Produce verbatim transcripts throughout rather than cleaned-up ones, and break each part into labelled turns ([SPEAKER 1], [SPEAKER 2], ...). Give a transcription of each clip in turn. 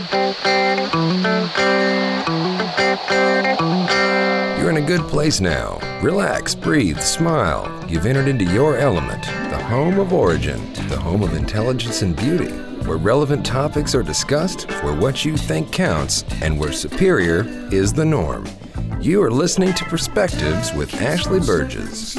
[SPEAKER 1] You're in a good place now. Relax, breathe, smile. You've entered into your element, the home of origin, the home of intelligence and beauty, where relevant topics are discussed, where what you think counts, and where superior is the norm. You are listening to Perspectives with Ashley Burgess.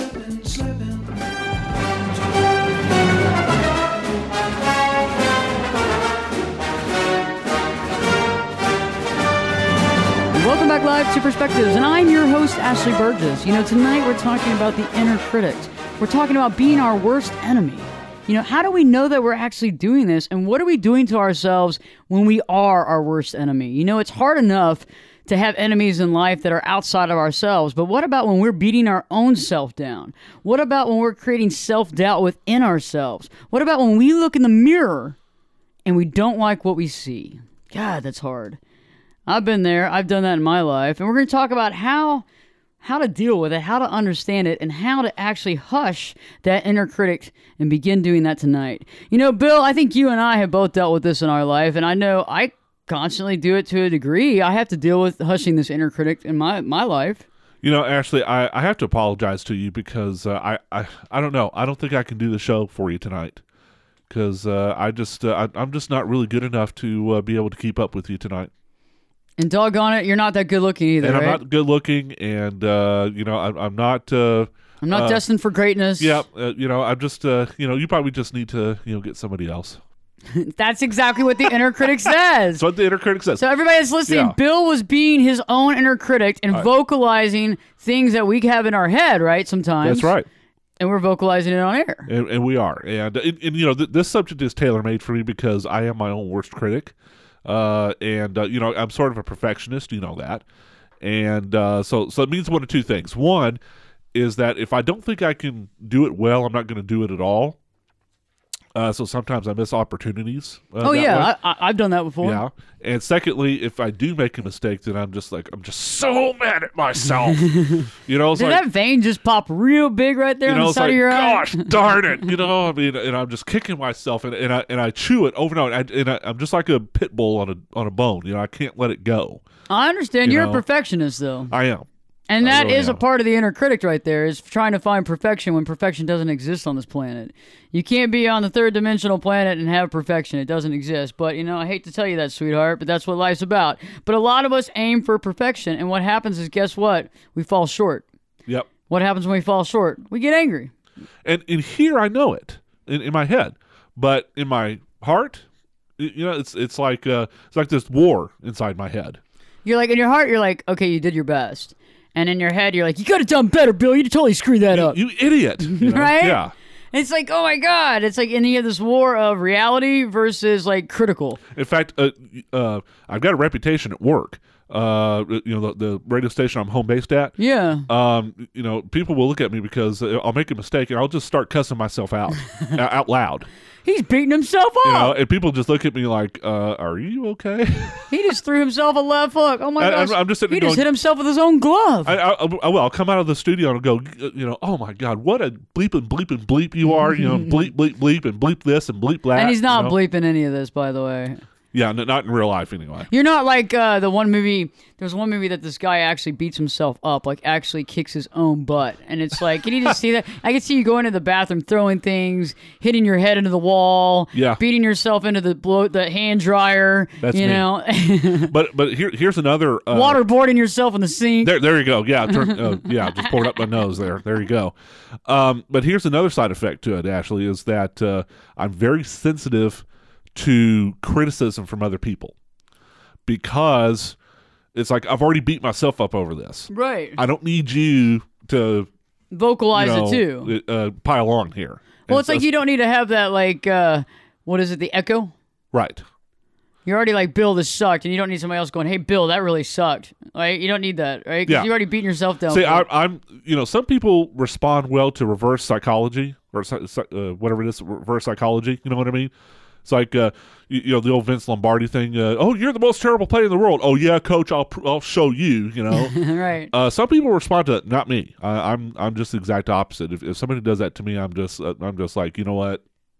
[SPEAKER 2] Welcome back live to Perspectives, and I'm your host, Ashley Burgess. You know, tonight we're talking about the inner critic. We're talking about being our worst enemy. You know, how do we know that we're actually doing this, and what are we doing to ourselves when we are our worst enemy? You know, it's hard enough to have enemies in life that are outside of ourselves, but what about when we're beating our own self down? What about when we're creating self-doubt within ourselves? What about when we look in the mirror and we don't like what we see? God, that's hard. I've been there. I've done that in my life. And we're going to talk about how how to deal with it, how to understand it, and how to actually hush that inner critic and begin doing that tonight. You know, Bill, I think you and I have both dealt with this in our life, and I know I constantly do it to a degree. I have to deal with hushing this inner critic in my, my life.
[SPEAKER 3] You know, Ashley, I, I have to apologize to you because uh, I, I I don't know. I don't think I can do the show for you tonight because uh, I just, uh, I, I'm just not really good enough to uh, be able to keep up with you tonight.
[SPEAKER 2] And doggone it, you're not that good looking either,
[SPEAKER 3] And
[SPEAKER 2] right?
[SPEAKER 3] I'm not good looking, and, uh, you know, I'm, I'm not... Uh,
[SPEAKER 2] I'm not
[SPEAKER 3] uh,
[SPEAKER 2] destined for greatness.
[SPEAKER 3] Yeah, uh, you know, I'm just, uh, you know, you probably just need to, you know, get somebody else.
[SPEAKER 2] That's exactly what the inner critic says.
[SPEAKER 3] That's what the inner critic says.
[SPEAKER 2] So everybody that's listening,
[SPEAKER 3] Yeah.
[SPEAKER 2] Bill was being his own inner critic and
[SPEAKER 3] Right.
[SPEAKER 2] vocalizing things that we have in our head, right, sometimes.
[SPEAKER 3] That's right.
[SPEAKER 2] And we're vocalizing it on air.
[SPEAKER 3] And, and we are. And, and, and you know, th- this subject is tailor-made for me because I am my own worst critic. Uh, and, uh, you know, I'm sort of a perfectionist, you know that. And uh, so, so it means one of two things. One is that if I don't think I can do it well, I'm not going to do it at all. Uh, so sometimes I miss opportunities. Uh,
[SPEAKER 2] Oh,
[SPEAKER 3] that
[SPEAKER 2] yeah,
[SPEAKER 3] way.
[SPEAKER 2] I, I, I've done that before.
[SPEAKER 3] Yeah. And secondly, if I do make a mistake, then I'm just like, I'm just so mad at myself. You know, it's
[SPEAKER 2] Did
[SPEAKER 3] like,
[SPEAKER 2] that vein just pop real big right there
[SPEAKER 3] you
[SPEAKER 2] on
[SPEAKER 3] know,
[SPEAKER 2] the
[SPEAKER 3] it's
[SPEAKER 2] side
[SPEAKER 3] like,
[SPEAKER 2] of your eye?
[SPEAKER 3] gosh darn it. You know, I mean, and I'm just kicking myself and, and I and I chew it over and over. And, I, and I, I'm just like a pit bull on a on a bone. You know, I can't let it go.
[SPEAKER 2] I understand.
[SPEAKER 3] You
[SPEAKER 2] You're
[SPEAKER 3] know.
[SPEAKER 2] a perfectionist, though.
[SPEAKER 3] I am.
[SPEAKER 2] And
[SPEAKER 3] I
[SPEAKER 2] that
[SPEAKER 3] really
[SPEAKER 2] is a
[SPEAKER 3] am.
[SPEAKER 2] part of the inner critic right there, is trying to find perfection when perfection doesn't exist on this planet. You can't be on the third dimensional planet and have perfection. It doesn't exist. But, you know, I hate to tell you that, sweetheart, but that's what life's about. But a lot of us aim for perfection, and what happens is, guess what? We fall short.
[SPEAKER 3] Yep.
[SPEAKER 2] What happens when we fall short? We get angry.
[SPEAKER 3] And in here, I know it in, in my head, but in my heart, y- you know, it's it's like uh, it's like this war inside my head.
[SPEAKER 2] You're like, in your heart, you're like, okay, you did your best. And in your head, you're like, you could have done better, Bill. You totally screwed that
[SPEAKER 3] You,
[SPEAKER 2] up.
[SPEAKER 3] you idiot. You know?
[SPEAKER 2] Right?
[SPEAKER 3] Yeah.
[SPEAKER 2] It's like, oh my God. It's like, and you have this war of reality versus like critical.
[SPEAKER 3] In fact, uh, uh, I've got a reputation at work. Uh, you know, the, the radio station I'm home based at.
[SPEAKER 2] Yeah.
[SPEAKER 3] Um, you know, people will look at me because I'll make a mistake and I'll just start cussing myself out out out loud.
[SPEAKER 2] He's beating himself
[SPEAKER 3] You know,
[SPEAKER 2] up.
[SPEAKER 3] and people just look at me like, uh, "Are you okay?"
[SPEAKER 2] He just threw himself a left hook. Oh my
[SPEAKER 3] I-
[SPEAKER 2] gosh.
[SPEAKER 3] I'm- I'm just sitting
[SPEAKER 2] he
[SPEAKER 3] there
[SPEAKER 2] just
[SPEAKER 3] going-
[SPEAKER 2] hit himself with his own glove.
[SPEAKER 3] I, I, I will. I'll come out of the studio and go, you know, oh my God, what a bleep and bleep and bleep you are. You know, bleep, bleep, bleep, and bleep this and bleep that.
[SPEAKER 2] and he's not
[SPEAKER 3] you know?
[SPEAKER 2] bleeping any of this, by the way.
[SPEAKER 3] Yeah, n- not in real life anyway.
[SPEAKER 2] You're not like uh, the one movie. There's one movie that this guy actually beats himself up, like actually kicks his own butt. And it's like, can you just see that? I can see you going to the bathroom, throwing things, hitting your head into the wall,
[SPEAKER 3] Yeah.
[SPEAKER 2] beating yourself into the blow, the hand dryer,
[SPEAKER 3] That's
[SPEAKER 2] you
[SPEAKER 3] me.
[SPEAKER 2] know,
[SPEAKER 3] But but here here's another uh,
[SPEAKER 2] waterboarding yourself in the sink.
[SPEAKER 3] There, there you go. Yeah, turn, uh, yeah. Just poured up my nose there. There you go. Um, but here's another side effect to it. Ashley, is that uh, I'm very sensitive to criticism from other people because it's like I've already beat myself up over this.
[SPEAKER 2] Right.
[SPEAKER 3] I don't need you to
[SPEAKER 2] Vocalize
[SPEAKER 3] you know,
[SPEAKER 2] it too.
[SPEAKER 3] Uh, pile on here.
[SPEAKER 2] Well,
[SPEAKER 3] And
[SPEAKER 2] it's like
[SPEAKER 3] so-
[SPEAKER 2] you don't need to have that, like, uh, what is it, the echo?
[SPEAKER 3] right.
[SPEAKER 2] You're already like, Bill, this sucked, and you don't need somebody else going, hey, Bill, that really sucked. Right? You don't need that, right? Because
[SPEAKER 3] Yeah.
[SPEAKER 2] you're already beating yourself down.
[SPEAKER 3] See,
[SPEAKER 2] for
[SPEAKER 3] I,
[SPEAKER 2] it.
[SPEAKER 3] I'm, you know, some people respond well to reverse psychology or psy- psy- uh, whatever it is, reverse psychology. You know what I mean? It's like, uh, you, you know, the old Vince Lombardi thing. Uh, oh, you're the most terrible player in the world. Oh yeah, coach, I'll pr- I'll show you. You know.
[SPEAKER 2] Right.
[SPEAKER 3] Uh, some people respond to that. Not me. I, I'm I'm just the exact opposite. If, if somebody does that to me, I'm just uh, I'm just like, you know what?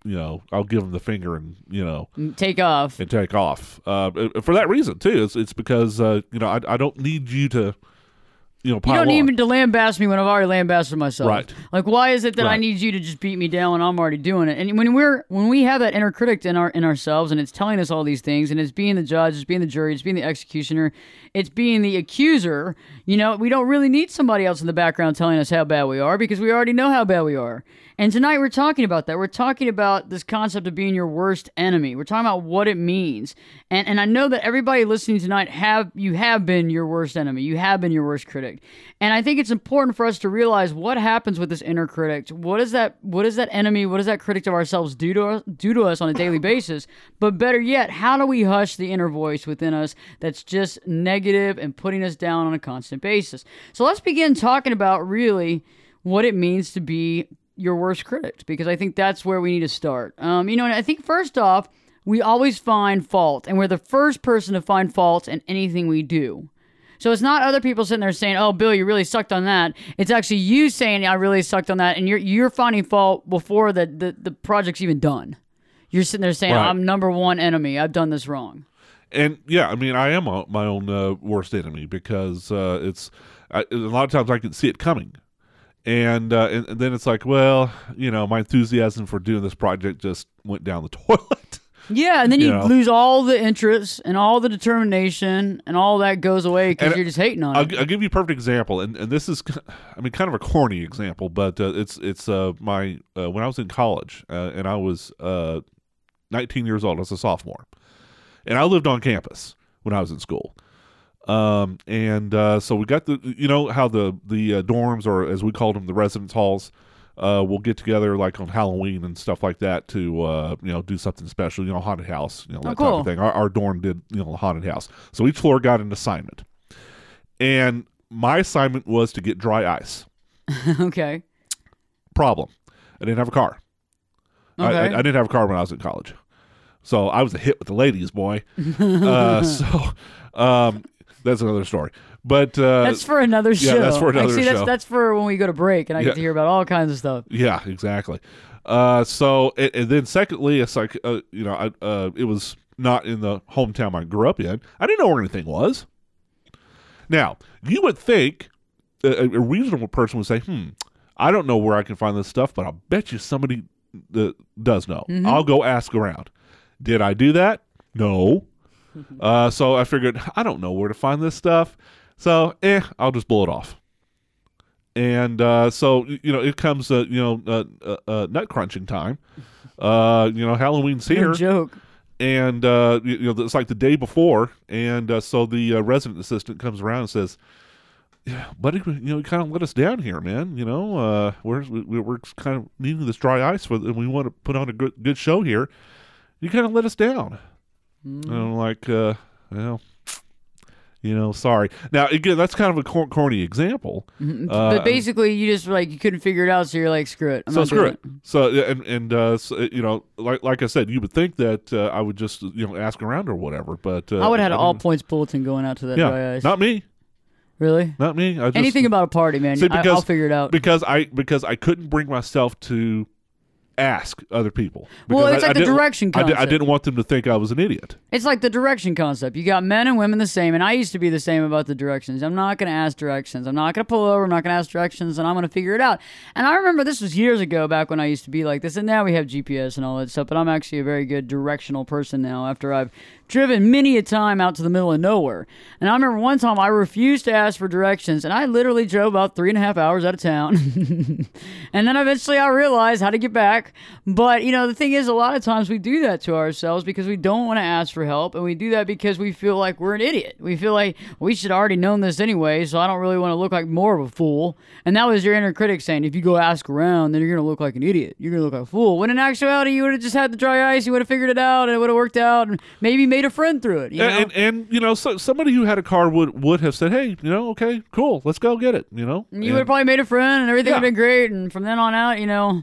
[SPEAKER 3] you know, I'll give them the finger and you know
[SPEAKER 2] take off
[SPEAKER 3] and take off. Uh, for that reason too, it's it's because uh, you know I I don't need you to. You, know,
[SPEAKER 2] you don't
[SPEAKER 3] on.
[SPEAKER 2] need to lambaste me when I've already lambasted myself.
[SPEAKER 3] Right.
[SPEAKER 2] Like, why is it that
[SPEAKER 3] right.
[SPEAKER 2] I need you to just beat me down when I'm already doing it? And when we're when we have that inner critic in our in ourselves, and it's telling us all these things, and it's being the judge, it's being the jury, it's being the executioner, it's being the accuser. You know, we don't really need somebody else in the background telling us how bad we are because we already know how bad we are. And tonight we're talking about that. We're talking about this concept of being your worst enemy. We're talking about what it means. And and I know that everybody listening tonight have you have been your worst enemy. You have been your worst critic. And I think it's important for us to realize what happens with this inner critic. What is that what is that enemy, what does that critic of ourselves do to us, do to us on a daily basis? But better yet, how do we hush the inner voice within us that's just negative and putting us down on a constant basis? So let's begin talking about really what it means to be your worst critic, because I think that's where we need to start. Um, you know, and I think first off, we always find fault, and we're the first person to find fault in anything we do. So it's not other people sitting there saying, "Oh, Bill, you really sucked on that." It's actually you saying, "I really sucked on that," and you're you're finding fault before the the, the project's even done. You're sitting there saying,
[SPEAKER 3] right.
[SPEAKER 2] "I'm number one enemy. I've done this wrong."
[SPEAKER 3] And yeah, I mean, I am a, my own uh, worst enemy because uh, it's I, a lot of times I can see it coming. And, uh, and and then it's like, well, you know, my enthusiasm for doing this project just went down the toilet.
[SPEAKER 2] Yeah, and then you,
[SPEAKER 3] you know?
[SPEAKER 2] lose all the interest and all the determination, and all that goes away because you're just hating on
[SPEAKER 3] I'll,
[SPEAKER 2] it.
[SPEAKER 3] I'll give you a perfect example, and, and this is, I mean, kind of a corny example, but uh, it's it's uh, my uh, when I was in college, uh, and I was uh, nineteen years old, I was a sophomore, and I lived on campus when I was in school. Um, and, uh, so we got the, you know, how the, the, uh, dorms, or as we called them, the residence halls, uh, will get together like on Halloween and stuff like that to, uh, you know, do something special, you know, haunted house, you know, that
[SPEAKER 2] oh, cool.
[SPEAKER 3] type of thing. Our, our dorm did, you know, haunted house. So each floor got an assignment, and my assignment was to get dry ice.
[SPEAKER 2] Okay.
[SPEAKER 3] Problem. I didn't have a car.
[SPEAKER 2] Okay.
[SPEAKER 3] I, I, I didn't have a car when I was in college. So I was a hit with the ladies, boy. uh, so, um, that's another story, but uh,
[SPEAKER 2] that's for another show.
[SPEAKER 3] Yeah, that's for another
[SPEAKER 2] Actually,
[SPEAKER 3] show.
[SPEAKER 2] That's that's for when we go to break, and I
[SPEAKER 3] yeah.
[SPEAKER 2] get to hear about all kinds of stuff.
[SPEAKER 3] Yeah, exactly. Uh, so, and, and then secondly, it's like uh, you know, I, uh, it was not in the hometown I grew up in. I didn't know where anything was. Now, you would think a, a reasonable person would say, "Hmm, I don't know where I can find this stuff, but I'll bet you somebody that does know. Mm-hmm. I'll go ask around." Did I do that? No. Uh, so I figured, I don't know where to find this stuff. So, eh, I'll just blow it off. And uh, so, you know, it comes, uh, you know, uh, uh, uh, nut crunching time. Uh, you know, Halloween's here.
[SPEAKER 2] No joke.
[SPEAKER 3] And, uh, you, you know, it's like the day before. And uh, so the uh, resident assistant comes around and says, yeah, buddy, you know, you kind of let us down here, man. You know, uh, we're, we, we're kind of needing this dry ice, for, and we want to put on a good, good show here. You kind of let us down. Mm. And I'm like, uh, well, you know, sorry. Now, again, that's kind of a cor- corny example.
[SPEAKER 2] Mm-hmm.
[SPEAKER 3] Uh,
[SPEAKER 2] but basically, you just like you couldn't figure it out, so you're like, screw it. I'm
[SPEAKER 3] so
[SPEAKER 2] not
[SPEAKER 3] screw it.
[SPEAKER 2] it.
[SPEAKER 3] So and and uh, so, you know, like like I said, you would think that uh, I would just you know ask around or whatever, but uh,
[SPEAKER 2] I would have had
[SPEAKER 3] I
[SPEAKER 2] an all points bulletin going out to that
[SPEAKER 3] yeah,
[SPEAKER 2] dry ice.
[SPEAKER 3] not me.
[SPEAKER 2] Really?
[SPEAKER 3] Not me. I just,
[SPEAKER 2] Anything about a party, man.
[SPEAKER 3] see, because,
[SPEAKER 2] I, I'll figure it out.
[SPEAKER 3] Because I because I couldn't bring myself to ask other people.
[SPEAKER 2] Well, it's
[SPEAKER 3] I,
[SPEAKER 2] like
[SPEAKER 3] I
[SPEAKER 2] the direction
[SPEAKER 3] I,
[SPEAKER 2] concept.
[SPEAKER 3] I didn't want them to think I was an idiot.
[SPEAKER 2] It's like the direction concept. You got men and women the same, and I used to be the same about the directions. I'm not going to ask directions. I'm not going to pull over. I'm not going to ask directions, and I'm going to figure it out. And I remember this was years ago, back when I used to be like this, and now we have G P S and all that stuff, but I'm actually a very good directional person now after I've driven many a time out to the middle of nowhere. And I remember one time I refused to ask for directions, and I literally drove about three and a half hours out of town. And then eventually I realized how to get back. But, you know, the thing is, a lot of times we do that to ourselves because we don't want to ask for help, and we do that because we feel like we're an idiot. We feel like we should have already known this anyway, so I don't really want to look like more of a fool. And that was your inner critic saying, if you go ask around, then you're going to look like an idiot. You're going to look like a fool. When in actuality, you would have just had the dry ice, you would have figured it out, and it would have worked out, and maybe made a friend through it. You know?
[SPEAKER 3] And, and, and you know, so, somebody who had a car would, would have said, hey, you know, okay, cool, let's go get it, you know.
[SPEAKER 2] You would have probably made a friend, and everything
[SPEAKER 3] Yeah.
[SPEAKER 2] would have been great, and from then on out, you know,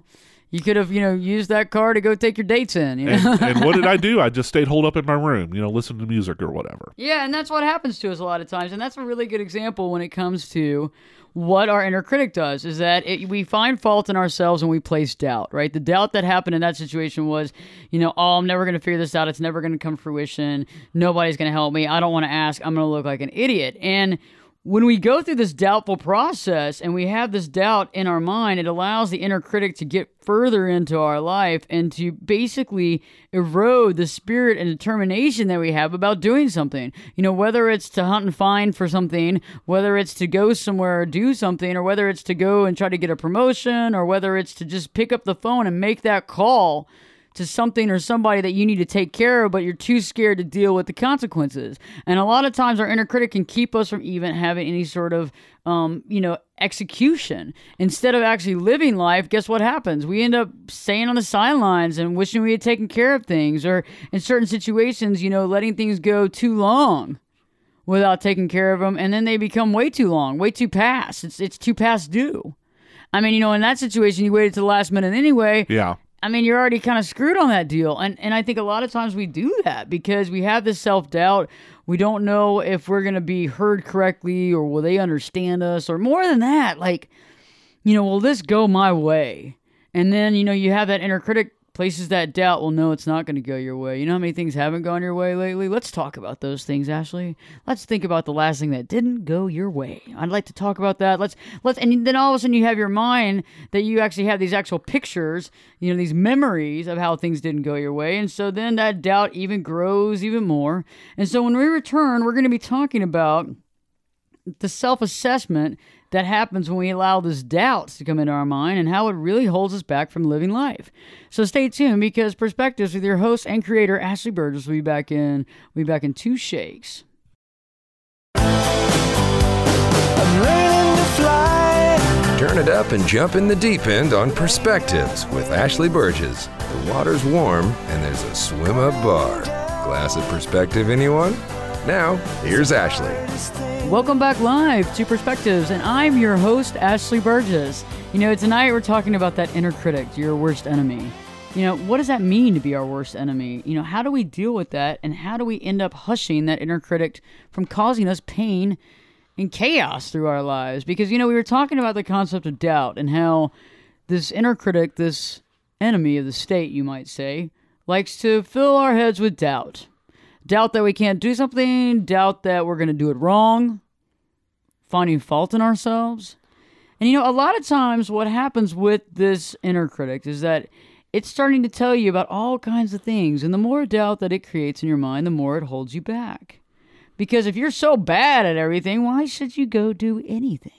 [SPEAKER 2] You could have, you know, used that car to go take your dates in. You know?
[SPEAKER 3] and, and what did I do? I just stayed holed up in my room, you know, listening to music or whatever.
[SPEAKER 2] Yeah, and that's what happens to us a lot of times. And that's a really good example when it comes to what our inner critic does, is that it, we find fault in ourselves and we place doubt, right? The doubt that happened in that situation was, you know, oh, I'm never going to figure this out. It's never going to come to fruition. Nobody's going to help me. I don't want to ask. I'm going to look like an idiot. And when we go through this doubtful process and we have this doubt in our mind, it allows the inner critic to get further into our life and to basically erode the spirit and determination that we have about doing something. You know, whether it's to hunt and find for something, whether it's to go somewhere or do something, or whether it's to go and try to get a promotion, or whether it's to just pick up the phone and make that call to something or somebody that you need to take care of, but you're too scared to deal with the consequences. And a lot of times our inner critic can keep us from even having any sort of, um, you know, execution. Instead of actually living life, guess what happens? We end up staying on the sidelines and wishing we had taken care of things, or in certain situations, you know, letting things go too long without taking care of them, and then they become way too long, way too past. It's, it's too past due. I mean, you know, in that situation, you waited to the last minute anyway.
[SPEAKER 3] Yeah.
[SPEAKER 2] I mean, you're already kind of screwed on that deal. And and I think a lot of times we do that because we have this self-doubt. We don't know if we're going to be heard correctly, or will they understand us, or more than that, like, you know, will this go my way? And then, you know, you have that inner critic places that doubt. Well, no, it's not going to go your way. You know how many things haven't gone your way lately? Let's talk about those things, Ashley. Let's think about the last thing that didn't go your way. I'd like to talk about that. Let's let's and then all of a sudden you have your mind that you actually have these actual pictures, you know, these memories of how things didn't go your way. And so then that doubt even grows even more. And so when we return, we're going to be talking about the self-assessment that happens when we allow this doubt to come into our mind and how it really holds us back from living life. So stay tuned, because Perspectives with your host and creator, Ashley Burgess, will be back in, will be back in two shakes.
[SPEAKER 1] I'm learning to fly. Turn it up and jump in the deep end on Perspectives with Ashley Burgess. The water's warm and there's a swim-up bar. Glass of perspective, anyone? Now, here's Ashley.
[SPEAKER 2] Welcome back live to Perspectives, and I'm your host, Ashley Burgess. You know, tonight we're talking about that inner critic, your worst enemy. You know, what does that mean to be our worst enemy? You know, how do we deal with that, and how do we end up hushing that inner critic from causing us pain and chaos through our lives? Because, you know, we were talking about the concept of doubt and how this inner critic, this enemy of the state, you might say, likes to fill our heads with doubt. Doubt that we can't do something, doubt that we're going to do it wrong, finding fault in ourselves. And, you know, a lot of times what happens with this inner critic is that it's starting to tell you about all kinds of things. And the more doubt that it creates in your mind, the more it holds you back. Because if you're so bad at everything, why should you go do anything?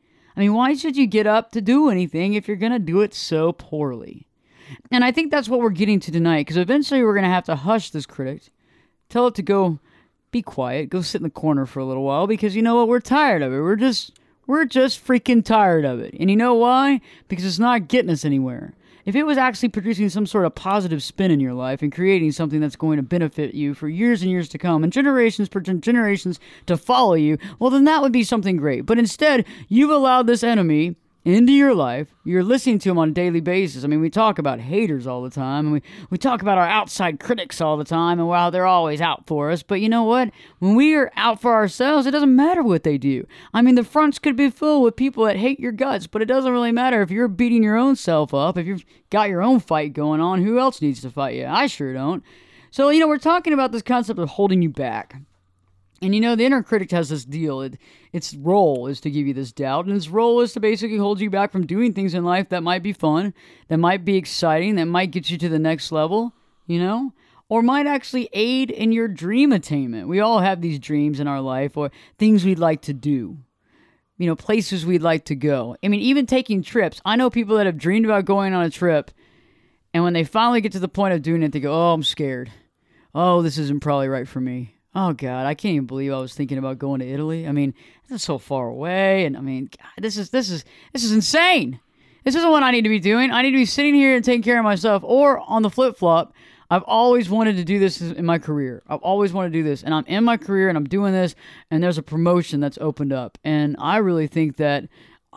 [SPEAKER 2] I mean, why should you get up to do anything if you're going to do it so poorly? And I think that's what we're getting to tonight, because eventually we're going to have to hush this critic. Tell it to go be quiet, go sit in the corner for a little while, because you know what? We're tired of it. We're just, we're just freaking tired of it. And you know why? Because it's not getting us anywhere. If it was actually producing some sort of positive spin in your life and creating something that's going to benefit you for years and years to come and generations per generations to follow you, well, then that would be something great. But instead, you've allowed this enemy into your life. You're listening to them on a daily basis. I mean, we talk about haters all the time, and we, we talk about our outside critics all the time, and wow, they're always out for us. But you know what? When we are out for ourselves, it doesn't matter what they do. I mean, the fronts could be full with people that hate your guts, but it doesn't really matter if you're beating your own self up, if you've got your own fight going on. Who else needs to fight you? I sure don't. So, you know, we're talking about this concept of holding you back. And you know, the inner critic has this deal. It, its role is to give you this doubt, and its role is to basically hold you back from doing things in life that might be fun, that might be exciting, that might get you to the next level, you know, or might actually aid in your dream attainment. We all have these dreams in our life, or things we'd like to do, you know, places we'd like to go. I mean, even taking trips. I know people that have dreamed about going on a trip, and when they finally get to the point of doing it, they go, oh, I'm scared. Oh, this isn't probably right for me. Oh, God, I can't even believe I was thinking about going to Italy. I mean, this is so far away, and I mean, God, this is this is this is insane. This isn't what I need to be doing. I need to be sitting here and taking care of myself. Or on the flip-flop, I've always wanted to do this in my career. I've always wanted to do this, and I'm in my career, and I'm doing this, and there's a promotion that's opened up. And I really think that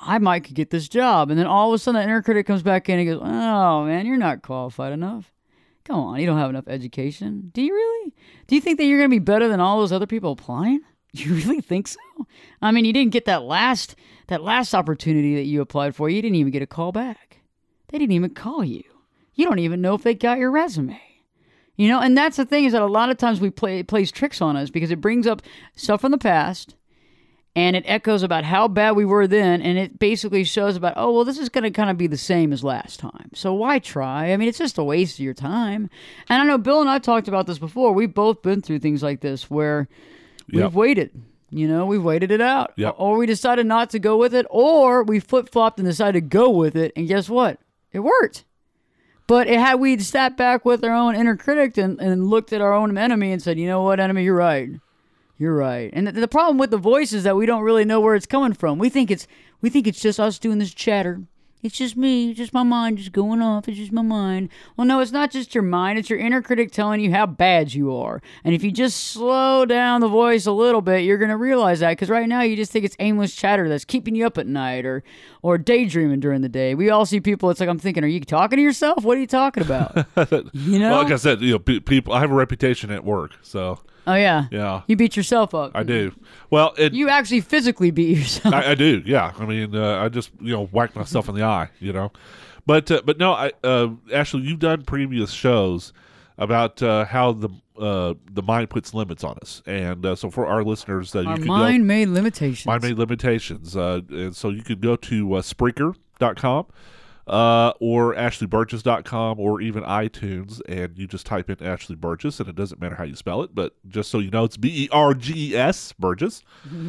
[SPEAKER 2] I might could get this job. And then all of a sudden, the inner critic comes back in and goes, oh, man, you're not qualified enough. Come on, you don't have enough education. Do you really? Do you think that you're going to be better than all those other people applying? You really think so? I mean, you didn't get that last that last opportunity that you applied for. You didn't even get a call back. They didn't even call you. You don't even know if they got your resume. You know, and that's the thing is that a lot of times we play it plays tricks on us because it brings up stuff from the past and it echoes about how bad we were then, and it basically shows about, oh, well, this is going to kind of be the same as last time. So why try? I mean, it's just a waste of your time. And I know Bill and I talked about this before. We've both been through things like this where we've
[SPEAKER 3] Yep.
[SPEAKER 2] waited. You know, we've waited it out.
[SPEAKER 3] Yep.
[SPEAKER 2] Or we decided not to go with it, or we flip-flopped and decided to go with it, and guess what? It worked. But it, had we sat back with our own inner critic and, and looked at our own enemy and said, you know what, enemy, you're right. You're right. And the, the problem with the voice is that we don't really know where it's coming from. We think it's we think it's just us doing this chatter. It's just me. It's just my mind just going off. It's just my mind. Well, no, it's not just your mind. It's your inner critic telling you how bad you are. And if you just slow down the voice a little bit, you're going to realize that. Because right now you just think it's aimless chatter that's keeping you up at night or or daydreaming during the day. We all see people. It's like, I'm thinking, are you talking to yourself? What are you talking about? You know?
[SPEAKER 3] Well, like I said, you know, pe- people. I have a reputation at work, so
[SPEAKER 2] Oh, yeah.
[SPEAKER 3] yeah,
[SPEAKER 2] You beat yourself up.
[SPEAKER 3] I do. Well, it,
[SPEAKER 2] You actually physically beat yourself.
[SPEAKER 3] I, I do. Yeah, I mean, uh, I just you know whacked myself in the eye, you know. But uh, but no, I uh, Ashley, you've done previous shows about uh, how the uh, the mind puts limits on us, and uh, so for our listeners, uh,
[SPEAKER 2] Our
[SPEAKER 3] you could
[SPEAKER 2] mind
[SPEAKER 3] go,
[SPEAKER 2] made limitations.
[SPEAKER 3] mind made limitations, uh, and so you could go to uh, Spreaker dot com. Uh, or Ashley Burgess dot com or even iTunes, and you just type in Ashley Burgess, and it doesn't matter how you spell it, but just so you know, it's B E R G E S, Burgess.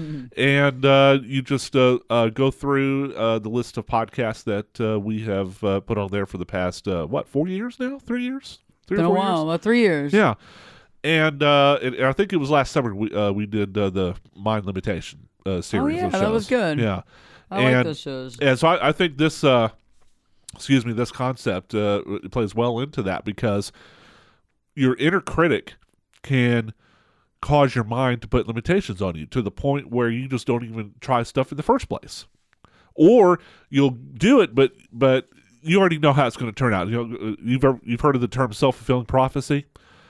[SPEAKER 3] And uh, you just uh, uh, go through uh, the list of podcasts that uh, we have uh, put on there for the past, uh, what, four years now? Three years? Three
[SPEAKER 2] Been
[SPEAKER 3] or
[SPEAKER 2] a
[SPEAKER 3] four
[SPEAKER 2] while,
[SPEAKER 3] years?
[SPEAKER 2] about three years.
[SPEAKER 3] Yeah. And, uh, and I think it was last summer we uh, we did uh, the Mind Limitation uh, series
[SPEAKER 2] yeah,
[SPEAKER 3] of
[SPEAKER 2] that
[SPEAKER 3] shows.
[SPEAKER 2] was good.
[SPEAKER 3] Yeah.
[SPEAKER 2] I
[SPEAKER 3] and,
[SPEAKER 2] like those shows.
[SPEAKER 3] And so I, I think this... Uh, excuse me, this concept uh, plays well into that because your inner critic can cause your mind to put limitations on you to the point where you just don't even try stuff in the first place. Or you'll do it, but but you already know how it's going to turn out. You know, you've ever, you've heard of the term self-fulfilling prophecy.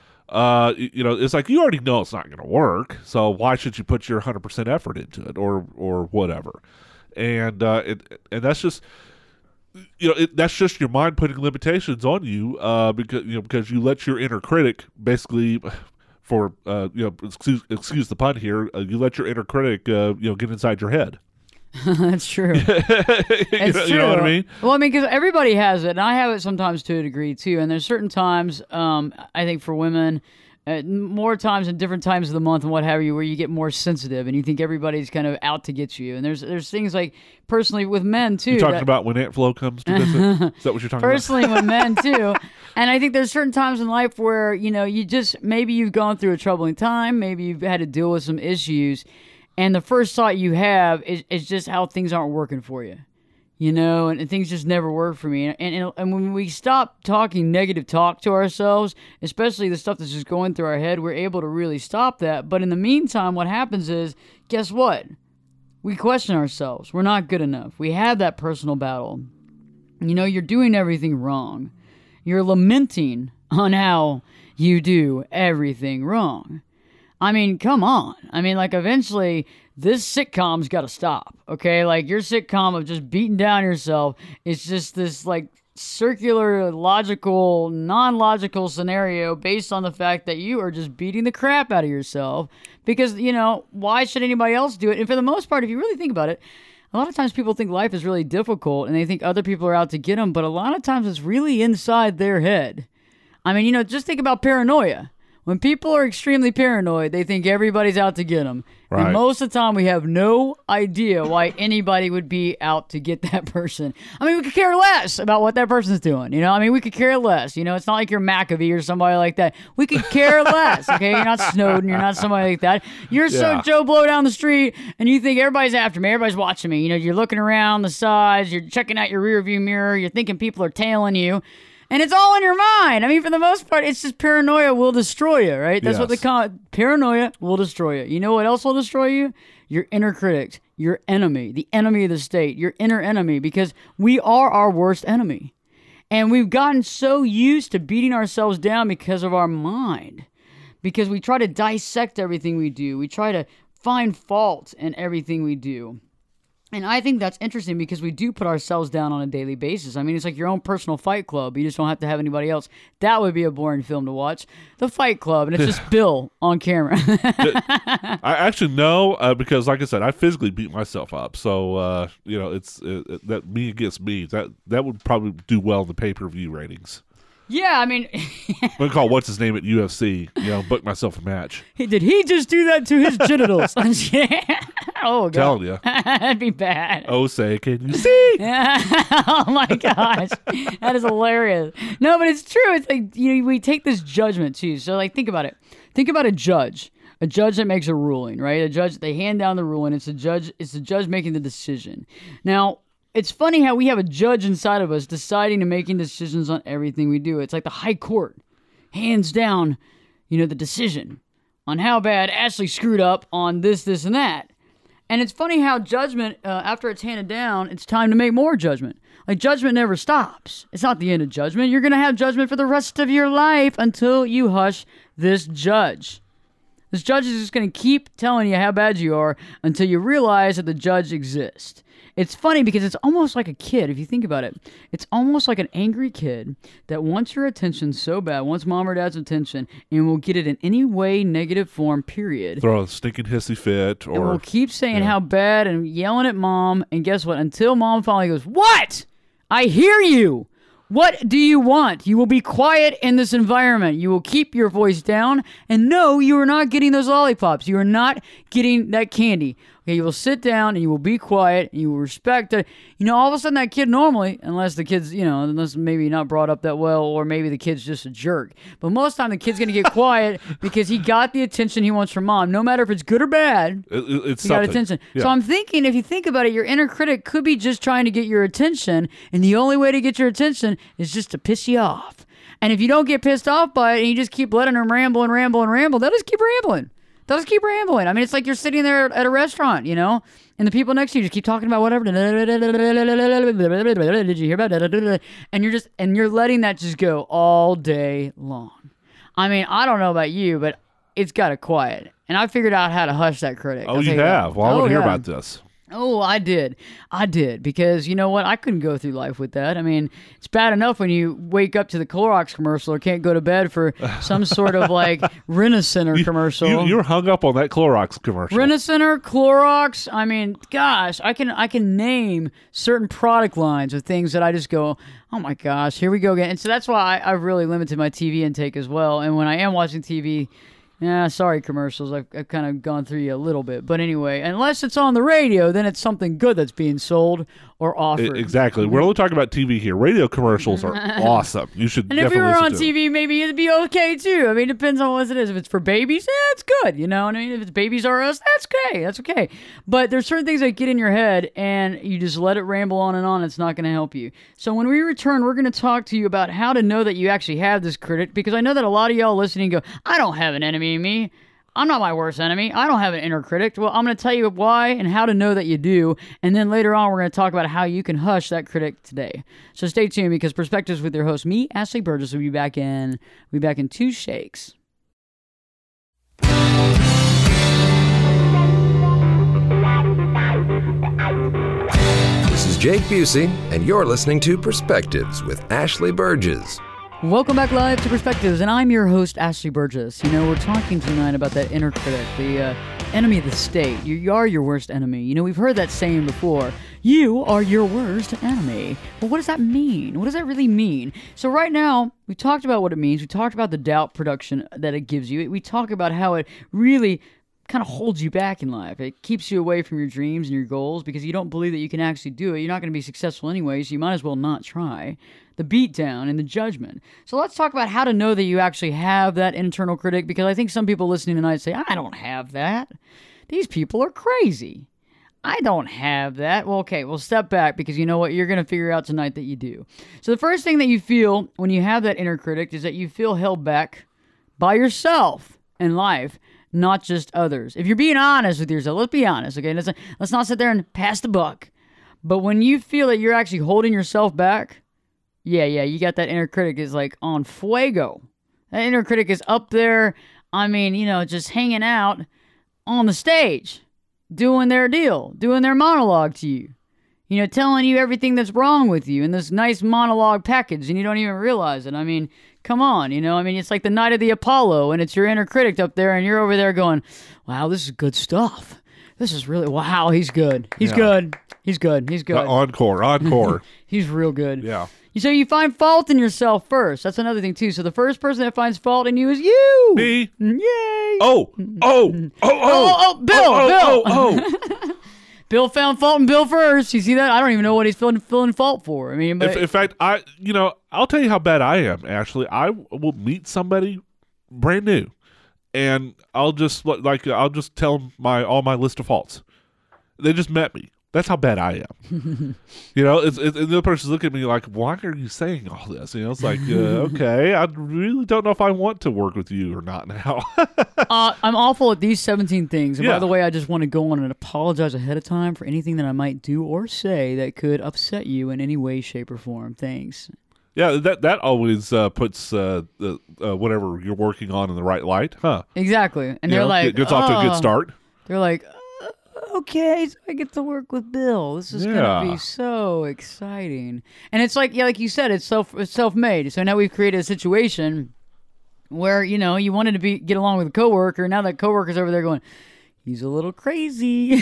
[SPEAKER 3] Uh, you know, it's like you already know it's not going to work, so why should you put your one hundred percent effort into it or or whatever? And uh, it, and that's just. You know, it, that's just your mind putting limitations on you, uh, because you know because you let your inner critic basically, for uh, you know, excuse, excuse the pun here, uh, you let your inner critic, uh, you know, get inside your head.
[SPEAKER 2] That's true.
[SPEAKER 3] you,
[SPEAKER 2] It's
[SPEAKER 3] know,
[SPEAKER 2] true.
[SPEAKER 3] you know what I mean?
[SPEAKER 2] Well, I mean, because everybody has it, and I have it sometimes to a degree too. And there's certain times, um, I think for women, uh, more times in different times of the month and what have you, where you get more sensitive and you think everybody's kind of out to get you. And there's there's things like personally with men too.
[SPEAKER 3] You talking
[SPEAKER 2] that-
[SPEAKER 3] about when Aunt Flo comes to visit? Is that what you're talking
[SPEAKER 2] personally with men too. And I think there's certain times in life where, you know, you just, maybe you've gone through a troubling time, maybe you've had to deal with some issues, and the first thought you have is, is just how things aren't working for you. You know, and, and things just never work for me. And, and and when we stop talking negative talk to ourselves, especially the stuff that's just going through our head, we're able to really stop that. But in the meantime, what happens is, guess what? We question ourselves. We're not good enough. We have that personal battle. You know, you're doing everything wrong. You're lamenting on how you do everything wrong. I mean, come on. I mean, like, eventually, this sitcom's got to stop, okay? Like, your sitcom of just beating down yourself is just this, like, circular, logical, non-logical scenario based on the fact that you are just beating the crap out of yourself because, you know, why should anybody else do it? And for the most part, if you really think about it, a lot of times people think life is really difficult and they think other people are out to get them, but a lot of times it's really inside their head. I mean, you know, just think about paranoia. When people are extremely paranoid, they think everybody's out to get them.
[SPEAKER 3] Right.
[SPEAKER 2] And most of the time, we have no idea why anybody would be out to get that person. I mean, we could care less about what that person's doing. You know, I mean, we could care less. You know, it's not like you're McAfee or somebody like that. We could care less, okay? You're not Snowden. You're not somebody like that. You're
[SPEAKER 3] Yeah.
[SPEAKER 2] so Joe Blow down the street, and you think everybody's after me. Everybody's watching me. You know, you're looking around the sides. You're checking out your rearview mirror. You're thinking people are tailing you. And it's all in your mind. I mean, for the most part, it's just paranoia will destroy you, right? That's what they
[SPEAKER 3] Yes.
[SPEAKER 2] call it. Paranoia will destroy you. You know what else will destroy you? Your inner critics. your enemy, the enemy of the state, your inner enemy, because we are our worst enemy. And we've gotten so used to beating ourselves down because of our mind, because we try to dissect everything we do. We try to find fault in everything we do. And I think that's interesting because we do put ourselves down on a daily basis. I mean, it's like your own personal Fight Club. You just don't have to have anybody else. That would be a boring film to watch. The Fight Club, and it's just Bill on camera.
[SPEAKER 3] I actually know uh, because, like I said, I physically beat myself up. So, uh, you know, it's uh, that me against me. That that would probably do well in the pay-per-view ratings.
[SPEAKER 2] Yeah, I mean...
[SPEAKER 3] I'm going to call what's his name at U F C, you know, book myself a match.
[SPEAKER 2] Did he just do that to his genitals? Oh, God.
[SPEAKER 3] Telling you.
[SPEAKER 2] That'd be bad.
[SPEAKER 3] Oh, say, can you see?
[SPEAKER 2] Oh, my gosh. That is hilarious. No, but it's true. It's like, you know, we take this judgment, too. So, like, think about it. Think about a judge. A judge that makes a ruling, right? A judge, they hand down the ruling. It's a judge, it's the judge making the decision. Now... It's funny how we have a judge inside of us deciding and making decisions on everything we do. It's like the high court hands down, you know, the decision on how bad Ashley screwed up on this, this, and that. And it's funny how judgment, uh, after it's handed down, it's time to make more judgment. Like, judgment never stops. It's not the end of judgment. You're going to have judgment for the rest of your life until you hush this judge. This judge is just going to keep telling you how bad you are until you realize that the judge exists. It's funny because it's almost like a kid, if you think about it. It's almost like an angry kid that wants your attention so bad, wants mom or dad's attention, and will get it in any way negative form, period.
[SPEAKER 3] Throw a stinking hissy fit. Or,
[SPEAKER 2] and will keep saying
[SPEAKER 3] yeah.
[SPEAKER 2] how bad and yelling at mom, and guess what? Until mom finally goes, "What? I hear you! What do you want? You will be quiet in this environment. You will keep your voice down, and no, you are not getting those lollipops. You are not getting that candy. Okay, you will sit down and you will be quiet and you will respect it." You know, all of a sudden that kid normally, unless the kid's, you know, unless maybe not brought up that well, or maybe the kid's just a jerk. But most of the time the kid's going to get quiet because he got the attention he wants from mom. No matter if it's good or bad,
[SPEAKER 3] it, it, it's
[SPEAKER 2] he
[SPEAKER 3] something.
[SPEAKER 2] got attention.
[SPEAKER 3] Yeah.
[SPEAKER 2] So I'm thinking, if you think about it, your inner critic could be just trying to get your attention, and the only way to get your attention is just to piss you off. And if you don't get pissed off by it and you just keep letting him ramble and ramble and ramble, they'll just keep rambling. They'll just keep rambling. I mean, it's like you're sitting there at a restaurant, you know, and the people next to you just keep talking about whatever. Did you hear about that? And you're just, and you're letting that just go all day long. I mean, I don't know about you, but it's got to quiet. And I figured out how to hush that critic.
[SPEAKER 3] Oh, you have? Well, I want to hear about this.
[SPEAKER 2] Oh, I did. I did. Because you know what? I couldn't go through life with that. I mean, it's bad enough when you wake up to the Clorox commercial or can't go to bed for some sort of like Rent-A-Center commercial.
[SPEAKER 3] You, you're hung up on that Clorox commercial.
[SPEAKER 2] Rent-A-Center, Clorox. I mean, gosh, I can I can name certain product lines of things that I just go, oh my gosh, here we go again. And so that's why I, I've really limited my T V intake as well. And when I am watching T V, yeah, sorry, commercials. I've, I've kind of gone through you a little bit. But anyway, unless it's on the radio, then it's something good that's being sold or offered.
[SPEAKER 3] Exactly. We're only talking about T V here. Radio commercials are awesome. You should
[SPEAKER 2] and
[SPEAKER 3] definitely
[SPEAKER 2] if you were on
[SPEAKER 3] to
[SPEAKER 2] T V,
[SPEAKER 3] them.
[SPEAKER 2] maybe it'd be okay, too. I mean, it depends on what it is. If it's for babies, yeah, it's good. You know what I mean? If it's Babies R Us, that's okay. That's okay. But there's certain things that get in your head, and you just let it ramble on and on. It's not going to help you. So when we return, we're going to talk to you about how to know that you actually have this critic, because I know that a lot of y'all listening go, I don't have an enemy in me. I'm not my worst enemy. I don't have an inner critic. Well, I'm going to tell you why and how to know that you do. And then later on, we're going to talk about how you can hush that critic today. So stay tuned, because Perspectives with your host, me, Ashley Burgess, will be back in, we'll be back in two shakes.
[SPEAKER 1] This is Jake Busey, and you're listening to Perspectives with Ashley Burgess.
[SPEAKER 2] Welcome back live to Perspectives, and I'm your host, Ashley Burgess. You know, we're talking tonight about that inner critic, the uh, enemy of the state. You, you are your worst enemy. You know, we've heard that saying before. You are your worst enemy. But what does that mean? What does that really mean? So right now, we talked about what it means. We talked about the doubt production that it gives you. We talk about how it really kind of holds you back in life. It keeps you away from your dreams and your goals because you don't believe that you can actually do it. You're not going to be successful anyway, so you might as well not try. The beatdown and the judgment. So let's talk about how to know that you actually have that internal critic, because I think some people listening tonight say, I don't have that. These people are crazy. I don't have that. Well, okay, well, step back, because you know what? You're going to figure out tonight that you do. So the first thing that you feel when you have that inner critic is that you feel held back by yourself in life, not just others. If you're being honest with yourself, let's be honest, okay? Let's, let's not sit there and pass the buck. But when you feel that you're actually holding yourself back, yeah, yeah, you got that inner critic is like on fuego. That inner critic is up there, I mean, you know, just hanging out on the stage, doing their deal, doing their monologue to you. You know, telling you everything that's wrong with you in this nice monologue package, and you don't even realize it. I mean, come on, you know? I mean, it's like the night of the Apollo, and it's your inner critic up there, and you're over there going, wow, this is good stuff. This is really, wow, he's good. He's yeah. good. He's good. He's good.
[SPEAKER 3] Uh, encore, encore.
[SPEAKER 2] He's real good.
[SPEAKER 3] Yeah.
[SPEAKER 2] So you find fault in yourself first. That's another thing, too. So the first person that finds fault in you is you.
[SPEAKER 3] Me.
[SPEAKER 2] Yay.
[SPEAKER 3] Oh, oh, oh, oh.
[SPEAKER 2] Oh, oh, Bill,
[SPEAKER 3] oh,
[SPEAKER 2] Bill.
[SPEAKER 3] Oh, oh.
[SPEAKER 2] Bill found fault in Bill first. You see that? I don't even know what he's feeling, feeling fault for. I mean, but
[SPEAKER 3] if, in fact, I, you know, I'll tell you how bad I am, Ashley. I will meet somebody brand new, and I'll just, like, I'll just tell them my, all my list of faults. They just met me. That's how bad I am. You know, it's, it's, and the other person's looking at me like, why are you saying all this? You know, it's like, uh, okay, I really don't know if I want to work with you or not now.
[SPEAKER 2] uh, I'm awful at these seventeen things. And
[SPEAKER 3] yeah.
[SPEAKER 2] by the way, I just want to go on and apologize ahead of time for anything that I might do or say that could upset you in any way, shape, or form. Thanks.
[SPEAKER 3] Yeah, that that always uh, puts uh, the uh, whatever you're working on in the right light, huh?
[SPEAKER 2] Exactly. And
[SPEAKER 3] you
[SPEAKER 2] they're
[SPEAKER 3] know,
[SPEAKER 2] like,
[SPEAKER 3] it gets off to a good start.
[SPEAKER 2] They're like, okay, so I get to work with Bill. This is
[SPEAKER 3] yeah.
[SPEAKER 2] going to be so exciting. And it's like, yeah, like you said, it's self it's self-made. So now we've created a situation where, you know, you wanted to be get along with a coworker. Now that coworker's over there going, he's a little crazy,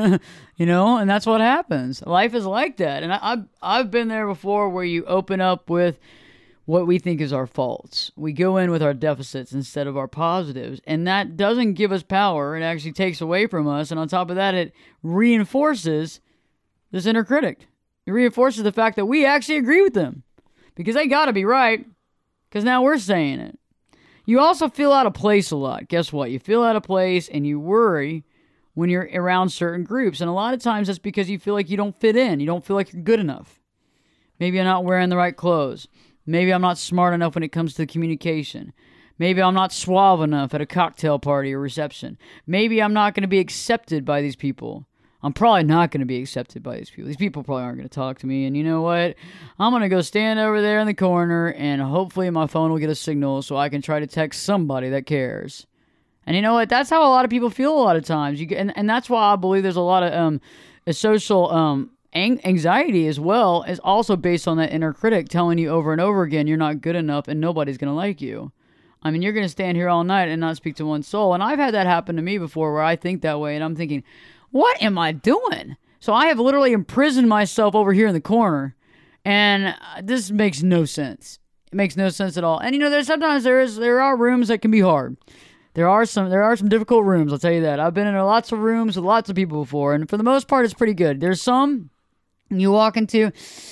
[SPEAKER 2] you know, and that's what happens. Life is like that. And I, I've, I've been there before where you open up with what we think is our faults. We go in with our deficits instead of our positives, and that doesn't give us power. It actually takes away from us, and on top of that, it reinforces this inner critic. It reinforces the fact that we actually agree with them, because they got to be right, because now we're saying it. You also feel out of place a lot. Guess what? You feel out of place, and you worry when you're around certain groups, and a lot of times that's because you feel like you don't fit in. You don't feel like you're good enough. Maybe you're not wearing the right clothes. Maybe I'm not smart enough when it comes to communication. Maybe I'm not suave enough at a cocktail party or reception. Maybe I'm not going to be accepted by these people. I'm probably not going to be accepted by these people. These people probably aren't going to talk to me. And you know what? I'm going to go stand over there in the corner, and hopefully my phone will get a signal so I can try to text somebody that cares. And you know what? That's how a lot of people feel a lot of times. You and, and that's why I believe there's a lot of um, a social um, anxiety as well, is also based on that inner critic telling you over and over again you're not good enough and nobody's going to like you. I mean, you're going to stand here all night and not speak to one soul. And I've had that happen to me before where I think that way and I'm thinking, what am I doing? So I have literally imprisoned myself over here in the corner, and this makes no sense. It makes no sense at all. And you know, there's sometimes there is there are rooms that can be hard. There are some there are some difficult rooms, I'll tell you that. I've been in lots of rooms with lots of people before, and for the most part it's pretty good. There's some you walk into,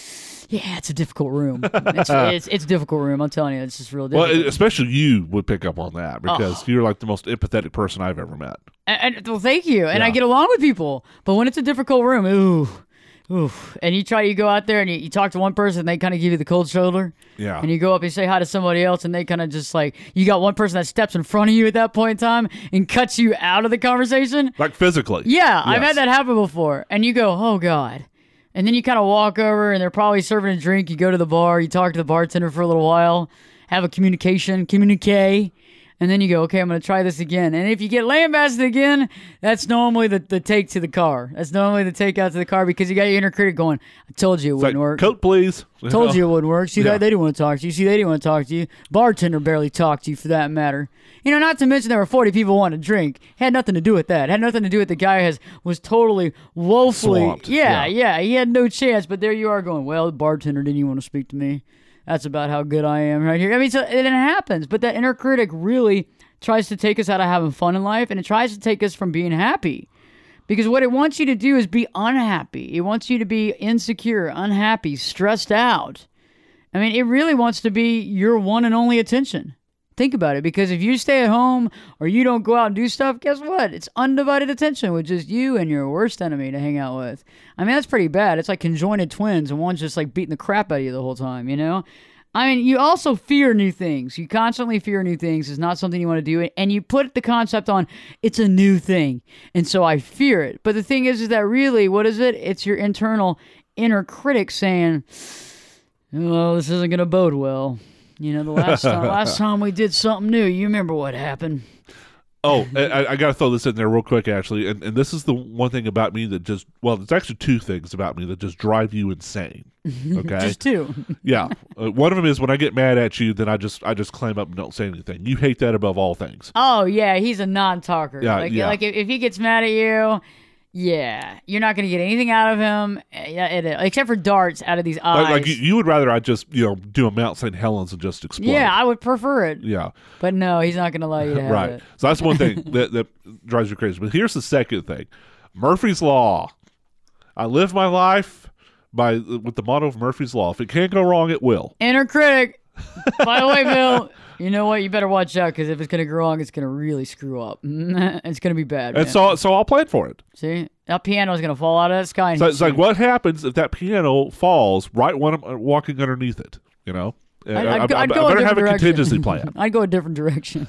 [SPEAKER 2] yeah, it's a difficult room. It's it's, it's a difficult room. I'm telling you, it's just real difficult.
[SPEAKER 3] Well, especially you would pick up on that because oh. you're like the most empathetic person I've ever met.
[SPEAKER 2] And, and well, thank you. And
[SPEAKER 3] yeah.
[SPEAKER 2] I get along with people, but when it's a difficult room, ooh, ooh, and you try, you go out there and you, you talk to one person, and they kind of give you the cold shoulder.
[SPEAKER 3] Yeah.
[SPEAKER 2] And you go up and say hi to somebody else, and they kind of just like, you got one person that steps in front of you at that point in time and cuts you out of the conversation.
[SPEAKER 3] Like physically.
[SPEAKER 2] Yeah,
[SPEAKER 3] yes.
[SPEAKER 2] I've had that happen before. And you go, oh God. And then you kind of walk over, and they're probably serving a drink. You go to the bar, you talk to the bartender for a little while, have a communication, communique, and then you go, okay, I'm going to try this again. And if you get lambasted again, that's normally the, the take to the car. That's normally the take out to the car because you got your inner critic going, I told you it
[SPEAKER 3] it's
[SPEAKER 2] wouldn't
[SPEAKER 3] like,
[SPEAKER 2] work.
[SPEAKER 3] Coke, please.
[SPEAKER 2] Told you it wouldn't work. See,
[SPEAKER 3] yeah.
[SPEAKER 2] that they didn't want to talk to you. See, they didn't want to talk to you. Bartender barely talked to you for that matter. You know, not to mention there were forty people wanting to drink. Had nothing to do with that. Had nothing to do with the guy has was totally woefully.
[SPEAKER 3] Swamped.
[SPEAKER 2] Yeah,
[SPEAKER 3] Yeah.
[SPEAKER 2] yeah. He had no chance. But there you are going, well, the bartender didn't even want to speak to me. That's about how good I am right here. I mean, so it, it happens. But that inner critic really tries to take us out of having fun in life, and it tries to take us from being happy. Because what it wants you to do is be unhappy. It wants you to be insecure, unhappy, stressed out. I mean, it really wants to be your one and only attention. Think about it, because if you stay at home or you don't go out and do stuff, guess what? It's undivided attention with just you and your worst enemy to hang out with. I mean, that's pretty bad. It's like conjoined twins, and one's just like beating the crap out of you the whole time, you know? I mean, you also fear new things. You constantly fear new things. It's not something you want to do. And you put the concept on, it's a new thing. And so I fear it. But the thing is, is that really, what is it? It's your internal inner critic saying, well, this isn't going to bode well. You know, the last time, last time we did something new, you remember what happened.
[SPEAKER 3] Oh, I, I got to throw this in there real quick, actually. And, and this is the one thing about me that just, well, it's actually two things about me that just drive you insane. Okay?
[SPEAKER 2] Just two.
[SPEAKER 3] Yeah. Uh, one of them is when I get mad at you, then I just I just clam up and don't say anything. You hate that above all things.
[SPEAKER 2] Oh, yeah. He's a non-talker.
[SPEAKER 3] Yeah,
[SPEAKER 2] like,
[SPEAKER 3] yeah.
[SPEAKER 2] like if, if he gets mad at you, yeah, you're not going to get anything out of him, yeah, it, except for darts out of these eyes.
[SPEAKER 3] Like, like you, you would rather I just, you know, do a Mount Saint Helens and just explode.
[SPEAKER 2] Yeah, I would prefer it.
[SPEAKER 3] Yeah.
[SPEAKER 2] But no, he's not going to allow you to have
[SPEAKER 3] right.
[SPEAKER 2] it.
[SPEAKER 3] So that's one thing that, that drives you crazy. But here's the second thing. Murphy's Law. I live my life by with the motto of Murphy's Law. If it can't go wrong, it will.
[SPEAKER 2] Inner critic. By the way, Bill, you know what? You better watch out, because if it's going to go wrong, it's going to really screw up. It's going to be bad, man.
[SPEAKER 3] And so, so I'll plan for it.
[SPEAKER 2] See? That piano is going to fall out of the sky. And
[SPEAKER 3] So
[SPEAKER 2] hit
[SPEAKER 3] it's like,
[SPEAKER 2] you.
[SPEAKER 3] what happens if that piano falls right when I'm uh, walking underneath it? You know? Uh,
[SPEAKER 2] I'd,
[SPEAKER 3] I,
[SPEAKER 2] I'd, go-
[SPEAKER 3] I-
[SPEAKER 2] I'd
[SPEAKER 3] I
[SPEAKER 2] go a
[SPEAKER 3] better have a
[SPEAKER 2] different
[SPEAKER 3] contingency
[SPEAKER 2] direction.
[SPEAKER 3] plan.
[SPEAKER 2] I'd go a different direction.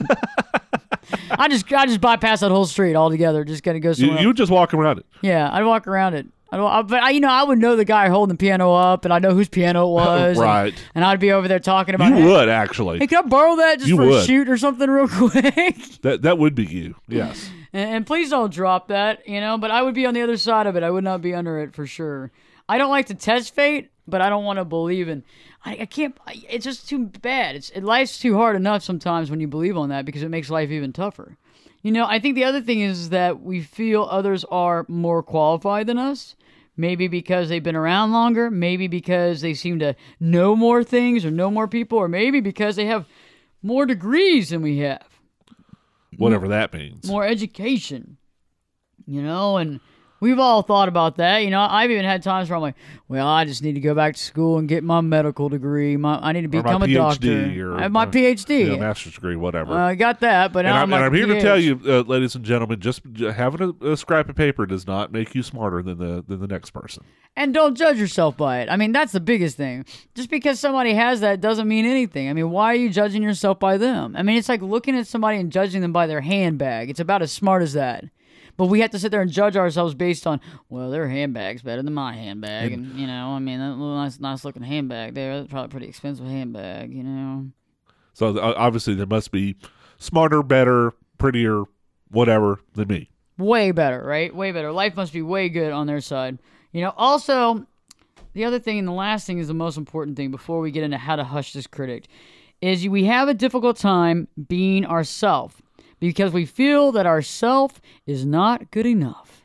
[SPEAKER 2] I just I just bypass that whole street altogether. Just got to go
[SPEAKER 3] You,
[SPEAKER 2] somewhere
[SPEAKER 3] you
[SPEAKER 2] else.
[SPEAKER 3] would just walk around it.
[SPEAKER 2] Yeah, I'd walk around it. I'd, wa- but I, you know, I would know the guy holding the piano up, and I know whose piano it was.
[SPEAKER 3] Right.
[SPEAKER 2] And, and I'd be over there talking about.
[SPEAKER 3] You
[SPEAKER 2] hey,
[SPEAKER 3] would, actually.
[SPEAKER 2] Hey, can I borrow that just
[SPEAKER 3] You
[SPEAKER 2] for a
[SPEAKER 3] would.
[SPEAKER 2] shoot or something real quick?
[SPEAKER 3] That that would be you. Yes.
[SPEAKER 2] And, and please don't drop that, you know, but I would be on the other side of it. I would not be under it for sure. I don't like to test fate, but I don't want to believe in. I, I can't. I, it's just too bad. It's it, life's too hard enough sometimes when you believe on that, because it makes life even tougher. You know, I think the other thing is that we feel others are more qualified than us. Maybe because they've been around longer. Maybe because they seem to know more things or know more people. Or maybe because they have more degrees than we have.
[SPEAKER 3] Whatever that means.
[SPEAKER 2] More education, you know, and we've all thought about that. You know, I've even had times where I'm like, well, I just need to go back to school and get my medical degree. My, I need to
[SPEAKER 3] Or my
[SPEAKER 2] become a
[SPEAKER 3] PhD
[SPEAKER 2] doctor.
[SPEAKER 3] or
[SPEAKER 2] I have my
[SPEAKER 3] uh,
[SPEAKER 2] PhD.
[SPEAKER 3] Yeah, master's degree, whatever.
[SPEAKER 2] Uh, I got that, but
[SPEAKER 3] and
[SPEAKER 2] now
[SPEAKER 3] I'm,
[SPEAKER 2] I'm,
[SPEAKER 3] and I'm
[SPEAKER 2] like
[SPEAKER 3] here to
[SPEAKER 2] P H.
[SPEAKER 3] tell you, uh, ladies and gentlemen, just j- having a, a scrap of paper does not make you smarter than the than the next person.
[SPEAKER 2] And don't judge yourself by it. I mean, that's the biggest thing. Just because somebody has that doesn't mean anything. I mean, why are you judging yourself by them? I mean, it's like looking at somebody and judging them by their handbag. It's about as smart as that. But we have to sit there and judge ourselves based on, well, their handbag's better than my handbag. And, you know, I mean, that little nice, nice looking handbag there, that's probably a pretty expensive handbag, you know.
[SPEAKER 3] So uh, obviously there must be smarter, better, prettier, whatever than me.
[SPEAKER 2] Way better, right? Way better. Life must be way good on their side. You know, also, the other thing and the last thing is the most important thing before we get into how to hush this critic, is we have a difficult time being ourself because we feel that ourself is not good enough.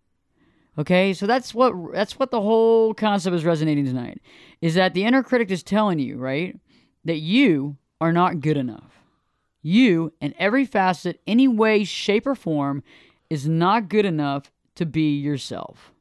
[SPEAKER 2] Okay, so that's what that's what the whole concept is resonating tonight, is that the inner critic is telling you, right, that you are not good enough. You, in every facet, any way, shape, or form, is not good enough to be yourself.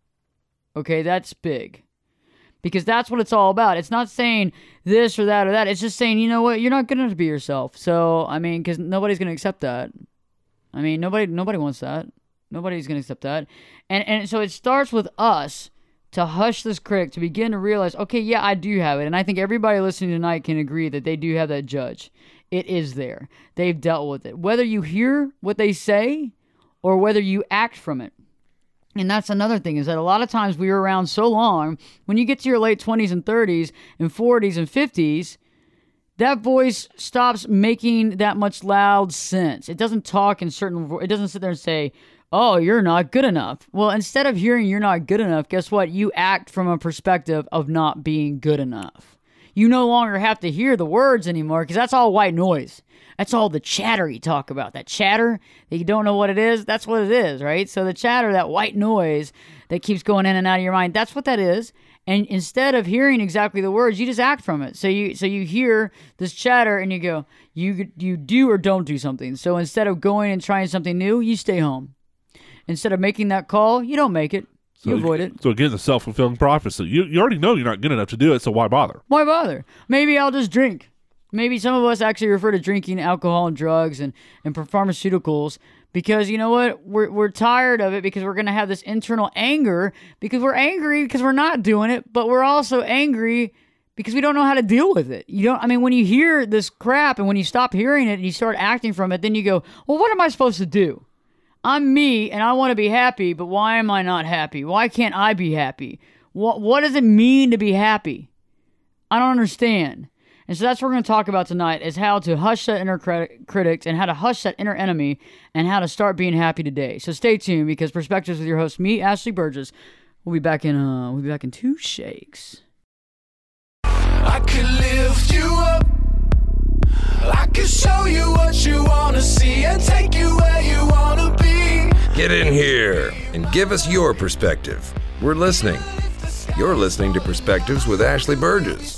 [SPEAKER 2] Okay, that's big. Because that's what it's all about. It's not saying this or that or that. It's just saying, you know what, you're not good enough to be yourself. So, I mean, because nobody's going to accept that. I mean, nobody nobody wants that. Nobody's going to accept that. And and so it starts with us to hush this critic, to begin to realize, okay, yeah, I do have it. And I think everybody listening tonight can agree that they do have that judge. It is there. They've dealt with it. Whether you hear what they say or whether you act from it. And that's another thing, is that a lot of times we were around so long, when you get to your late twenties and thirties and forties and fifties, that voice stops making that much loud sense. It doesn't talk in certain, vo- it doesn't sit there and say, oh, you're not good enough. Well, instead of hearing you're not good enough, guess what? You act from a perspective of not being good enough. You no longer have to hear the words anymore, because that's all white noise. That's all the chatter you talk about. That chatter that you don't know what it is, that's what it is, right? So the chatter, that white noise that keeps going in and out of your mind, that's what that is. And instead of hearing exactly the words, you just act from it. So you so you hear this chatter and you go, you you do or don't do something. So instead of going and trying something new, you stay home. Instead of making that call, you don't make it. You
[SPEAKER 3] So,
[SPEAKER 2] avoid it.
[SPEAKER 3] So again, the self-fulfilling prophecy. You you already know you're not good enough to do it, so why bother?
[SPEAKER 2] Why bother? Maybe I'll just drink. Maybe some of us actually refer to drinking alcohol and drugs and, and pharmaceuticals because, you know what, we're we're tired of it, because we're going to have this internal anger because we're angry because we're not doing it, but we're also angry because we don't know how to deal with it. You don't, I mean, when you hear this crap and when you stop hearing it and you start acting from it, then you go, well, what am I supposed to do? I'm me and I want to be happy, but why am I not happy? Why can't I be happy? What, what does it mean to be happy? I don't understand. And so that's what we're going to talk about tonight, is how to hush that inner crit- critic and how to hush that inner enemy and how to start being happy today. So stay tuned, because Perspectives with your host, me, Ashley Burgess. We'll be back in, uh, we'll be back in two shakes.
[SPEAKER 4] I could lift you up. I could show you what you want to see and take you where you want to be.
[SPEAKER 1] Get in here and give us your perspective. We're listening. You're listening to Perspectives with Ashley Burgess.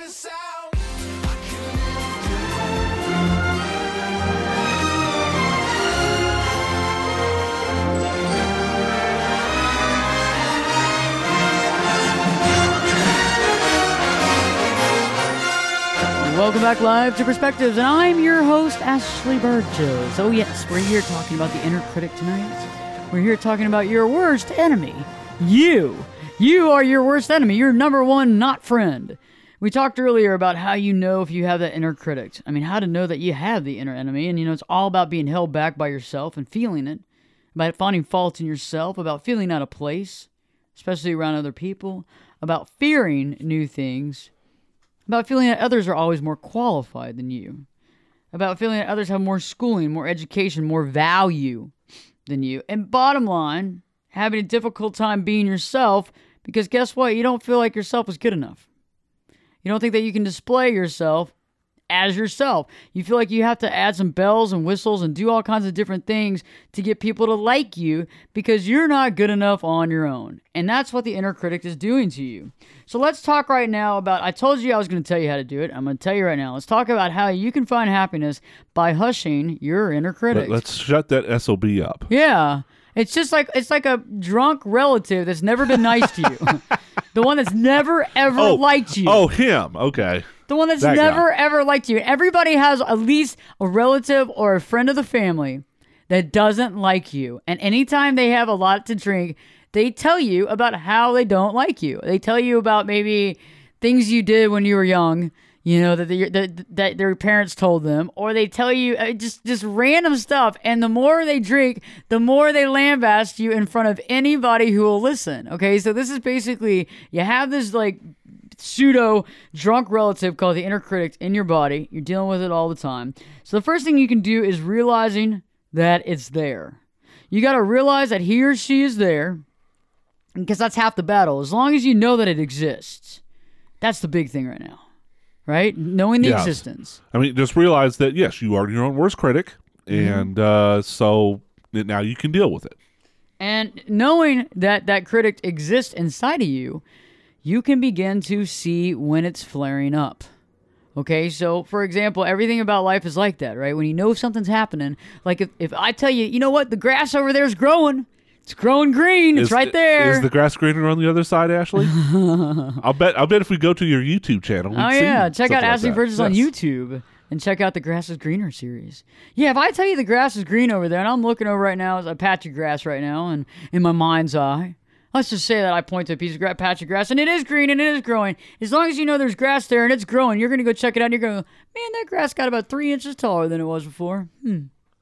[SPEAKER 2] Welcome back live to Perspectives, and I'm your host, Ashley Burgess. Oh yes, we're here talking about the inner critic tonight. We're here talking about your worst enemy, you. You are your worst enemy, your number one not friend. We talked earlier about how you know if you have that inner critic. I mean, how to know that you have the inner enemy, and you know, it's all about being held back by yourself and feeling it, about finding fault in yourself, about feeling out of place, especially around other people, about fearing new things, about feeling that others are always more qualified than you, about feeling that others have more schooling, more education, more value than you. And bottom line, having a difficult time being yourself, because guess what? You don't feel like yourself is good enough. You don't think that you can display yourself as yourself. You feel like you have to add some bells and whistles and do all kinds of different things to get people to like you, because you're not good enough on your own. And that's what the inner critic is doing to you. So let's talk right now about, I told you I was going to tell you how to do it. I'm going to tell you right now. Let's talk about how you can find happiness by hushing your inner critic.
[SPEAKER 3] Let's shut that S O B up.
[SPEAKER 2] Yeah. It's just like, it's like a drunk relative that's never been nice to you. The one that's never, ever
[SPEAKER 3] oh,
[SPEAKER 2] liked you.
[SPEAKER 3] Oh, him. Okay.
[SPEAKER 2] The one that's
[SPEAKER 3] That
[SPEAKER 2] never,
[SPEAKER 3] guy.
[SPEAKER 2] ever liked you. Everybody has at least a relative or a friend of the family that doesn't like you. And anytime they have a lot to drink, they tell you about how they don't like you. They tell you about maybe things you did when you were young, you know, that, the, that, that their parents told them. Or they tell you uh, just, just random stuff. And the more they drink, the more they lambast you in front of anybody who will listen. Okay, so this is basically, you have this like pseudo drunk relative called the inner critic in your body. You're dealing with it all the time. So the first thing you can do is realizing that it's there. You got to realize that he or she is there, because that's half the battle. As long as you know that it exists, that's the big thing right now, right? Knowing the
[SPEAKER 3] Yes.
[SPEAKER 2] existence.
[SPEAKER 3] I mean, just realize that, yes, you are your own worst critic, and uh, so now you can deal with it.
[SPEAKER 2] And knowing that that critic exists inside of you, you can begin to see when it's flaring up. Okay, so for example, everything about life is like that, right? When you know something's happening, like if, if I tell you, you know what, the grass over there is growing. It's growing green. It's
[SPEAKER 3] Is-
[SPEAKER 2] right there.
[SPEAKER 3] Is the grass greener on the other side, Ashley? I'll bet. I'll bet if we go to your YouTube channel, we'd
[SPEAKER 2] Oh
[SPEAKER 3] see
[SPEAKER 2] yeah, check
[SPEAKER 3] stuff
[SPEAKER 2] out
[SPEAKER 3] like
[SPEAKER 2] Ashley
[SPEAKER 3] that.
[SPEAKER 2] Burgess on
[SPEAKER 3] Yes.
[SPEAKER 2] YouTube and check out the Grass is Greener series. Yeah, if I tell you the grass is green over there, and I'm looking over right now, it's a patch of grass right now, and in my mind's eye, let's just say that I point to a piece of gra- patch of grass, and it is green and it is growing. As long as you know there's grass there and it's growing, you're gonna go check it out. And you're gonna go, man, that grass got about three inches taller than it was before. Hmm.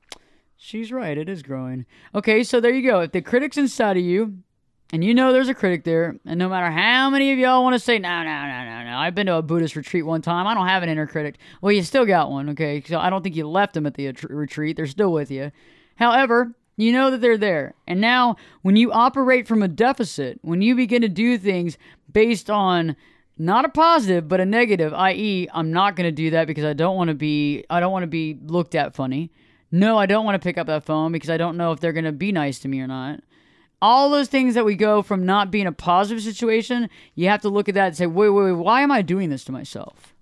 [SPEAKER 2] She's right, it is growing. Okay, so there you go. If the critic's inside of you, and you know there's a critic there, and no matter how many of y'all want to say, no, no, no, no, no, I've been to a Buddhist retreat one time, I don't have an inner critic. Well, you still got one, okay? So I don't think you left them at the at- retreat. They're still with you. However, you know that they're there. And now, when you operate from a deficit, when you begin to do things based on not a positive, but a negative, that is, I'm not going to do that because I don't want to be, I don't want to be looked at funny. No, I don't want to pick up that phone because I don't know if they're going to be nice to me or not. All those things that we go from not being a positive situation, you have to look at that and say, wait, wait, wait, why am I doing this to myself?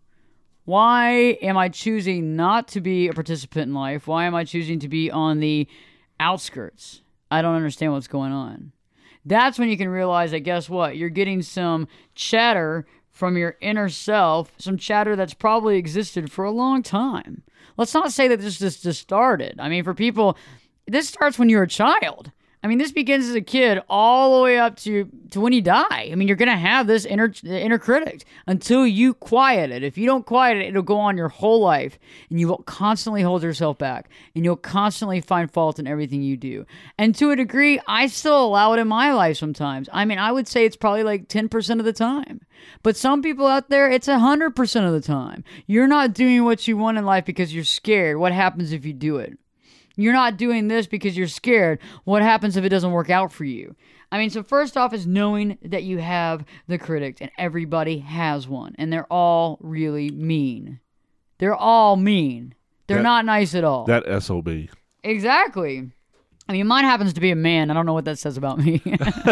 [SPEAKER 2] Why am I choosing not to be a participant in life? Why am I choosing to be on the outskirts? I don't understand what's going on. That's when you can realize that, guess what? You're getting some chatter from your inner self, some chatter that's probably existed for a long time. Let's not say that this just, just started. I mean, for people, this starts when you're a child. I mean, this begins as a kid all the way up to, to when you die. I mean, you're going to have this inner inner critic until you quiet it. If you don't quiet it, it'll go on your whole life, and you will constantly hold yourself back, and you'll constantly find fault in everything you do. And to a degree, I still allow it in my life sometimes. I mean, I would say it's probably like ten percent of the time. But some people out there, it's one hundred percent of the time. You're not doing what you want in life because you're scared. What happens if you do it? You're not doing this because you're scared. What happens if it doesn't work out for you? I mean, so first off is knowing that you have the critic, and everybody has one, and they're all really mean. They're all mean. They're
[SPEAKER 3] That-
[SPEAKER 2] not nice at all.
[SPEAKER 3] That S O B.
[SPEAKER 2] Exactly. I mean, mine happens to be a man. I don't know what that says about me.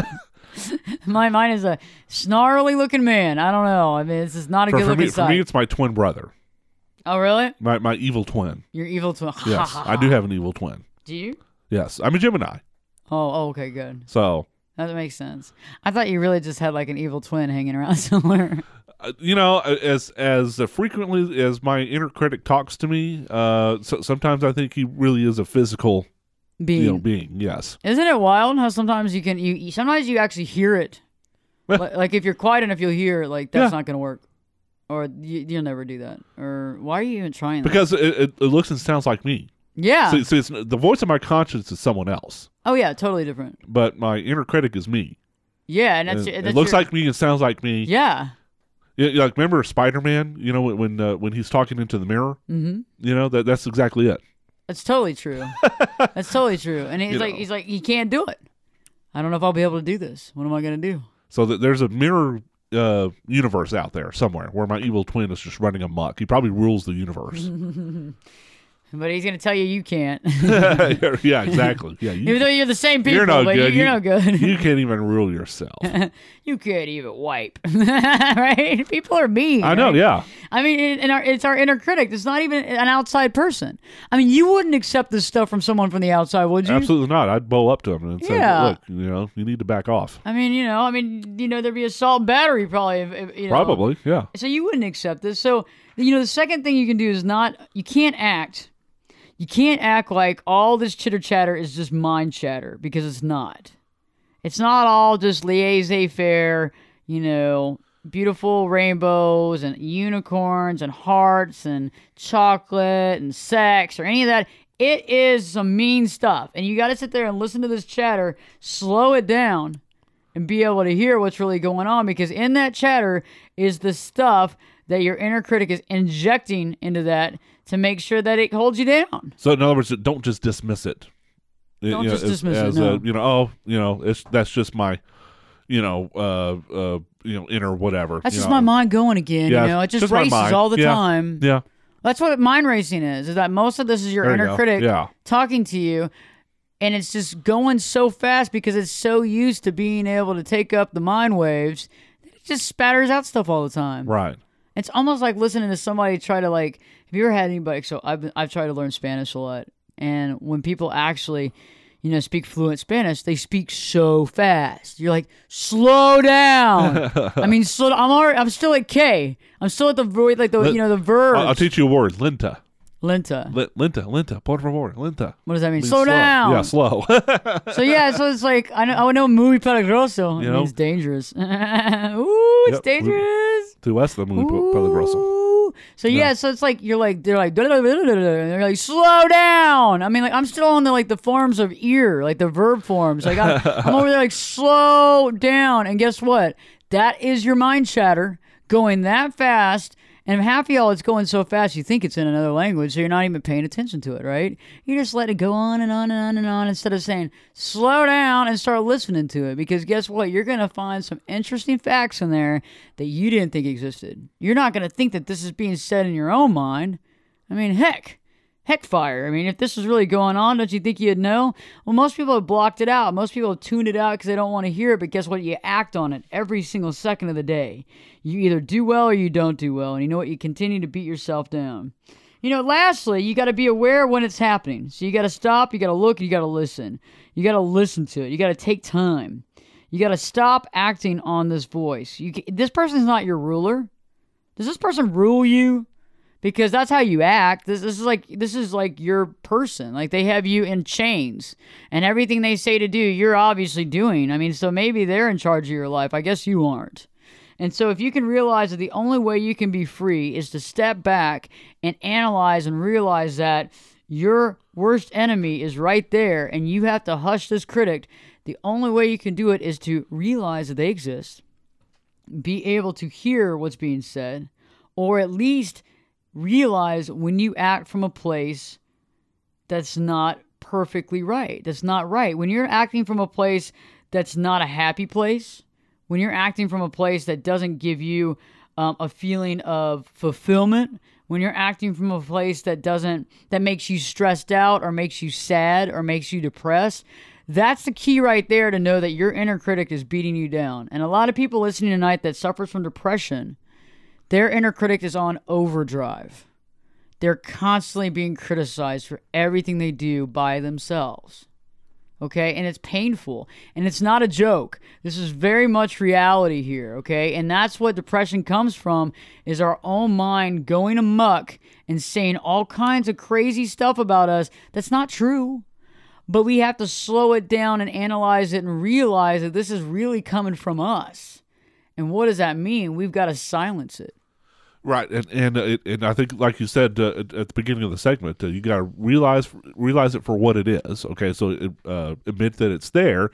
[SPEAKER 2] My mine is a snarly looking man. I don't know. I mean, it's just not a
[SPEAKER 3] For,
[SPEAKER 2] good
[SPEAKER 3] for,
[SPEAKER 2] looking
[SPEAKER 3] me, for
[SPEAKER 2] sight.
[SPEAKER 3] me, it's my twin brother.
[SPEAKER 2] Oh, really?
[SPEAKER 3] My my evil twin.
[SPEAKER 2] You're evil twin.
[SPEAKER 3] Yes, I do have an evil twin.
[SPEAKER 2] Do you?
[SPEAKER 3] Yes, I'm a Gemini.
[SPEAKER 2] Oh, oh, okay, good.
[SPEAKER 3] So,
[SPEAKER 2] That makes sense. I thought you really just had like an evil twin hanging around somewhere.
[SPEAKER 3] uh, you know, as as uh, frequently as my inner critic talks to me, uh, so, sometimes I think he really is a physical,
[SPEAKER 2] Being.
[SPEAKER 3] you know, being. Yes.
[SPEAKER 2] Isn't it wild how sometimes you can you you- sometimes you actually hear it. like, like if you're quiet enough, you'll hear it. Like that's
[SPEAKER 3] Yeah.
[SPEAKER 2] not going to work, or you, you'll never do that. Or why are you even trying that?
[SPEAKER 3] Because it, it, it looks and sounds like me.
[SPEAKER 2] yeah.
[SPEAKER 3] So, so it's, the voice of my conscience is someone else,
[SPEAKER 2] Oh yeah, totally different.
[SPEAKER 3] but my inner critic is me.
[SPEAKER 2] Yeah, and that's,
[SPEAKER 3] And
[SPEAKER 2] that's
[SPEAKER 3] it looks
[SPEAKER 2] your-
[SPEAKER 3] like me and sounds like me.
[SPEAKER 2] yeah.
[SPEAKER 3] Yeah, like remember Spider-Man? You know when when, uh, when he's talking into the mirror.
[SPEAKER 2] Mm-hmm.
[SPEAKER 3] You know that that's exactly it.
[SPEAKER 2] That's totally true. That's totally true. And he's
[SPEAKER 3] You
[SPEAKER 2] like
[SPEAKER 3] know.
[SPEAKER 2] he's like he can't do it. I don't know if I'll be able to do this. What am I going to do?
[SPEAKER 3] So that there's a mirror uh, universe out there somewhere where my evil twin is just running amok. He probably rules the universe.
[SPEAKER 2] But he's going to tell you you can't.
[SPEAKER 3] Yeah, exactly. Yeah, you,
[SPEAKER 2] Even though you're the same people,
[SPEAKER 3] you're no
[SPEAKER 2] but
[SPEAKER 3] good.
[SPEAKER 2] you're
[SPEAKER 3] you,
[SPEAKER 2] no good.
[SPEAKER 3] You can't even rule yourself.
[SPEAKER 2] You can't even wipe, right? People are mean.
[SPEAKER 3] I know.
[SPEAKER 2] right?
[SPEAKER 3] Yeah.
[SPEAKER 2] I mean, in, in our, it's our inner critic. It's not even an outside person. I mean, you wouldn't accept this stuff from someone from the outside, would you?
[SPEAKER 3] Absolutely not. I'd bow up to him and say,
[SPEAKER 2] Yeah.
[SPEAKER 3] "Look, you know, you need to back off."
[SPEAKER 2] I mean, you know, I mean, you know, there'd be assault and battery probably. If, if, you know.
[SPEAKER 3] Probably. Yeah.
[SPEAKER 2] So you wouldn't accept this. So, you know, the second thing you can do is not, you can't act. You can't act like all this chitter chatter is just mind chatter, because it's not. It's not all just laissez-faire, you know, beautiful rainbows and unicorns and hearts and chocolate and sex or any of that. It is some mean stuff. And you got to sit there and listen to this chatter, slow it down, and be able to hear what's really going on, because in that chatter is the stuff that your inner critic is injecting into that to make sure that it holds you down.
[SPEAKER 3] So in other words, don't just dismiss it.
[SPEAKER 2] Don't
[SPEAKER 3] You know,
[SPEAKER 2] just
[SPEAKER 3] as,
[SPEAKER 2] dismiss it,
[SPEAKER 3] as
[SPEAKER 2] no.
[SPEAKER 3] a, you know, oh, you know, it's that's just my, you know, uh, uh, you know, inner whatever.
[SPEAKER 2] That's
[SPEAKER 3] you
[SPEAKER 2] just
[SPEAKER 3] know.
[SPEAKER 2] my mind going again,
[SPEAKER 3] Yeah,
[SPEAKER 2] you know. It just,
[SPEAKER 3] just my
[SPEAKER 2] races
[SPEAKER 3] mind.
[SPEAKER 2] all the
[SPEAKER 3] Yeah.
[SPEAKER 2] time.
[SPEAKER 3] Yeah.
[SPEAKER 2] That's what mind racing is, is that most of this is your
[SPEAKER 3] There you
[SPEAKER 2] inner
[SPEAKER 3] go.
[SPEAKER 2] critic
[SPEAKER 3] Yeah.
[SPEAKER 2] talking to you, and it's just going so fast because it's so used to being able to take up the mind waves that it just spatters out stuff all the time.
[SPEAKER 3] Right.
[SPEAKER 2] It's almost like listening to somebody try to, like, have you ever had anybody, so I've been, I've tried to learn Spanish a lot, and when people actually, you know, speak fluent Spanish, they speak so fast. You're like, slow down. I mean, slow. I'm already, I'm still at K. I'm still at the vo- like the
[SPEAKER 3] Let-
[SPEAKER 2] you know the verb.
[SPEAKER 3] I'll, I'll teach you a word. Lenta.
[SPEAKER 2] Lenta.
[SPEAKER 3] Li- lenta. Lenta. Por favor. Lenta.
[SPEAKER 2] What does that mean?
[SPEAKER 3] Means
[SPEAKER 2] Slow down.
[SPEAKER 3] Yeah, slow.
[SPEAKER 2] So yeah, so it's like I know I know muy peligroso. It
[SPEAKER 3] You know?
[SPEAKER 2] means dangerous. Ooh, it's
[SPEAKER 3] Yep.
[SPEAKER 2] dangerous.
[SPEAKER 3] to us, the muy pe- peligroso.
[SPEAKER 2] Ooh. So yeah,
[SPEAKER 3] Yeah.
[SPEAKER 2] so it's like you're like they're like and they're like slow down. I mean, like I'm still on the like the forms of ear, like the verb forms. Like I'm, I'm over there like slow down, and guess what? That is your mind chatter going that fast. And half of y'all, it's going so fast you think it's in another language, so you're not even paying attention to it, right? You just let it go on and on and on and on instead of saying, slow down and start listening to it. Because guess what? You're going to find some interesting facts in there that you didn't think existed. You're not going to think that this is being said in your own mind. I mean, heck. Heck fire. I mean, if this was really going on, don't you think you'd know? Well, most people have blocked it out. Most people have tuned it out because they don't want to hear it. But guess what? You act on it every single second of the day. You either do well or you don't do well. And you know what? You continue to beat yourself down. You know, lastly, you got to be aware when it's happening. So you got to stop, you got to look, you got to listen. You got to listen to it. You got to take time. You got to stop acting on this voice. You, this person's not your ruler. Does this person rule you? because that's how you act. This, this is like this is like your person. Like they have you in chains, and everything they say to do, you're obviously doing. I mean, so maybe they're in charge of your life. I guess you aren't. And so if you can realize that the only way you can be free is to step back and analyze and realize that your worst enemy is right there, and you have to hush this critic, the only way you can do it is to realize that they exist, be able to hear what's being said, or at least realize when you act from a place that's not perfectly right. That's not right. When you're acting from a place that's not a happy place, when you're acting from a place that doesn't give you um, a feeling of fulfillment, when you're acting from a place that doesn't, that makes you stressed out or makes you sad or makes you depressed, that's the key right there to know that your inner critic is beating you down. And a lot of people listening tonight that suffers from depression, their inner critic is on overdrive. They're constantly being criticized for everything they do by themselves. Okay? And it's painful. And it's not a joke. This is very much reality here. Okay? And that's what depression comes from, is our own mind going amok and saying all kinds of crazy stuff about us that's not true. But we have to slow it down and analyze it and realize that this is really coming from us. And what does that mean? We've got to silence it.
[SPEAKER 3] Right, and and uh, it, and I think, like you said uh, at, at the beginning of the segment, uh, you got to realize realize it for what it is. Okay, so it, uh, admit that it's there,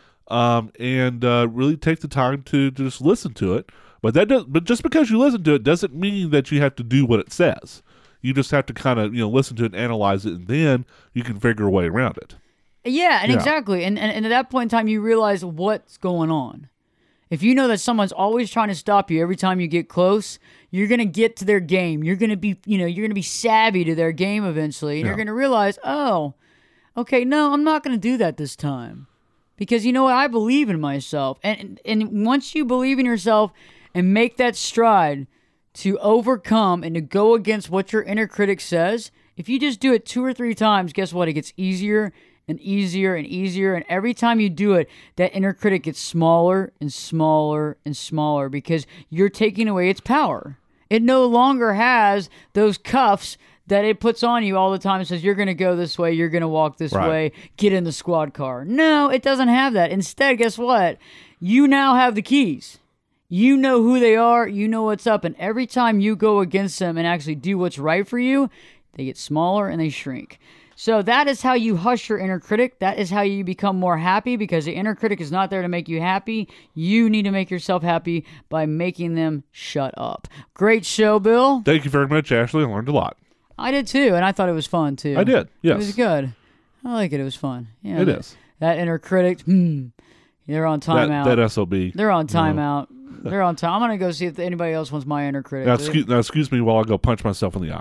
[SPEAKER 3] um, and uh, really take the time to, to just listen to it. But that does, but just because you listen to it doesn't mean that you have to do what it says. You just have to kind of you know listen to it and analyze it, and then you can figure a way around it.
[SPEAKER 2] Yeah, and
[SPEAKER 3] Yeah.
[SPEAKER 2] exactly. And, and and at that point in time, you realize what's going on. If you know that someone's always trying to stop you every time you get close, you're going to get to their game. You're going to be, you know, you're going to be savvy to their game eventually. And
[SPEAKER 3] Yeah.
[SPEAKER 2] you're going to realize, oh, okay, no, I'm not going to do that this time. Because you know what? I believe in myself. And, and once you believe in yourself and make that stride to overcome and to go against what your inner critic says, if you just do it two or three times, guess what? It gets easier and easier and easier. And every time you do it, that inner critic gets smaller and smaller and smaller because you're taking away its power. It no longer has those cuffs that it puts on you all the time and says, you're going to go this way, you're going to walk this
[SPEAKER 3] Right.
[SPEAKER 2] way, get in the squad car. No, it doesn't have that. Instead, guess what? You now have the keys. You know who they are, you know what's up, and every time you go against them and actually do what's right for you, they get smaller and they shrink. So that is how you hush your inner critic. That is how you become more happy, because the inner critic is not there to make you happy. You need to make yourself happy by making them shut up. Great show, Bill.
[SPEAKER 3] Thank you very much, Ashley. I learned a lot.
[SPEAKER 2] I did too, and I thought it was fun too.
[SPEAKER 3] I did, yes.
[SPEAKER 2] It was good. I like it. It was fun. Yeah,
[SPEAKER 3] It
[SPEAKER 2] that,
[SPEAKER 3] is.
[SPEAKER 2] That inner critic, hmm, they're on
[SPEAKER 3] That,
[SPEAKER 2] timeout.
[SPEAKER 3] that S O B.
[SPEAKER 2] They're on timeout. They're on time. I'm going to go see if anybody else wants my inner critic.
[SPEAKER 3] Now excuse, now, excuse me while I go punch myself in the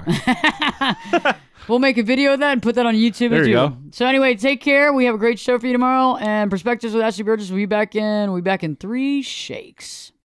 [SPEAKER 3] eye.
[SPEAKER 2] We'll make a video of that and put that on YouTube.
[SPEAKER 3] There
[SPEAKER 2] too.
[SPEAKER 3] you go.
[SPEAKER 2] So anyway, take care. We have a great show for you tomorrow. And Perspectives with Ashley Burgess will be back in. We'll be back in three shakes.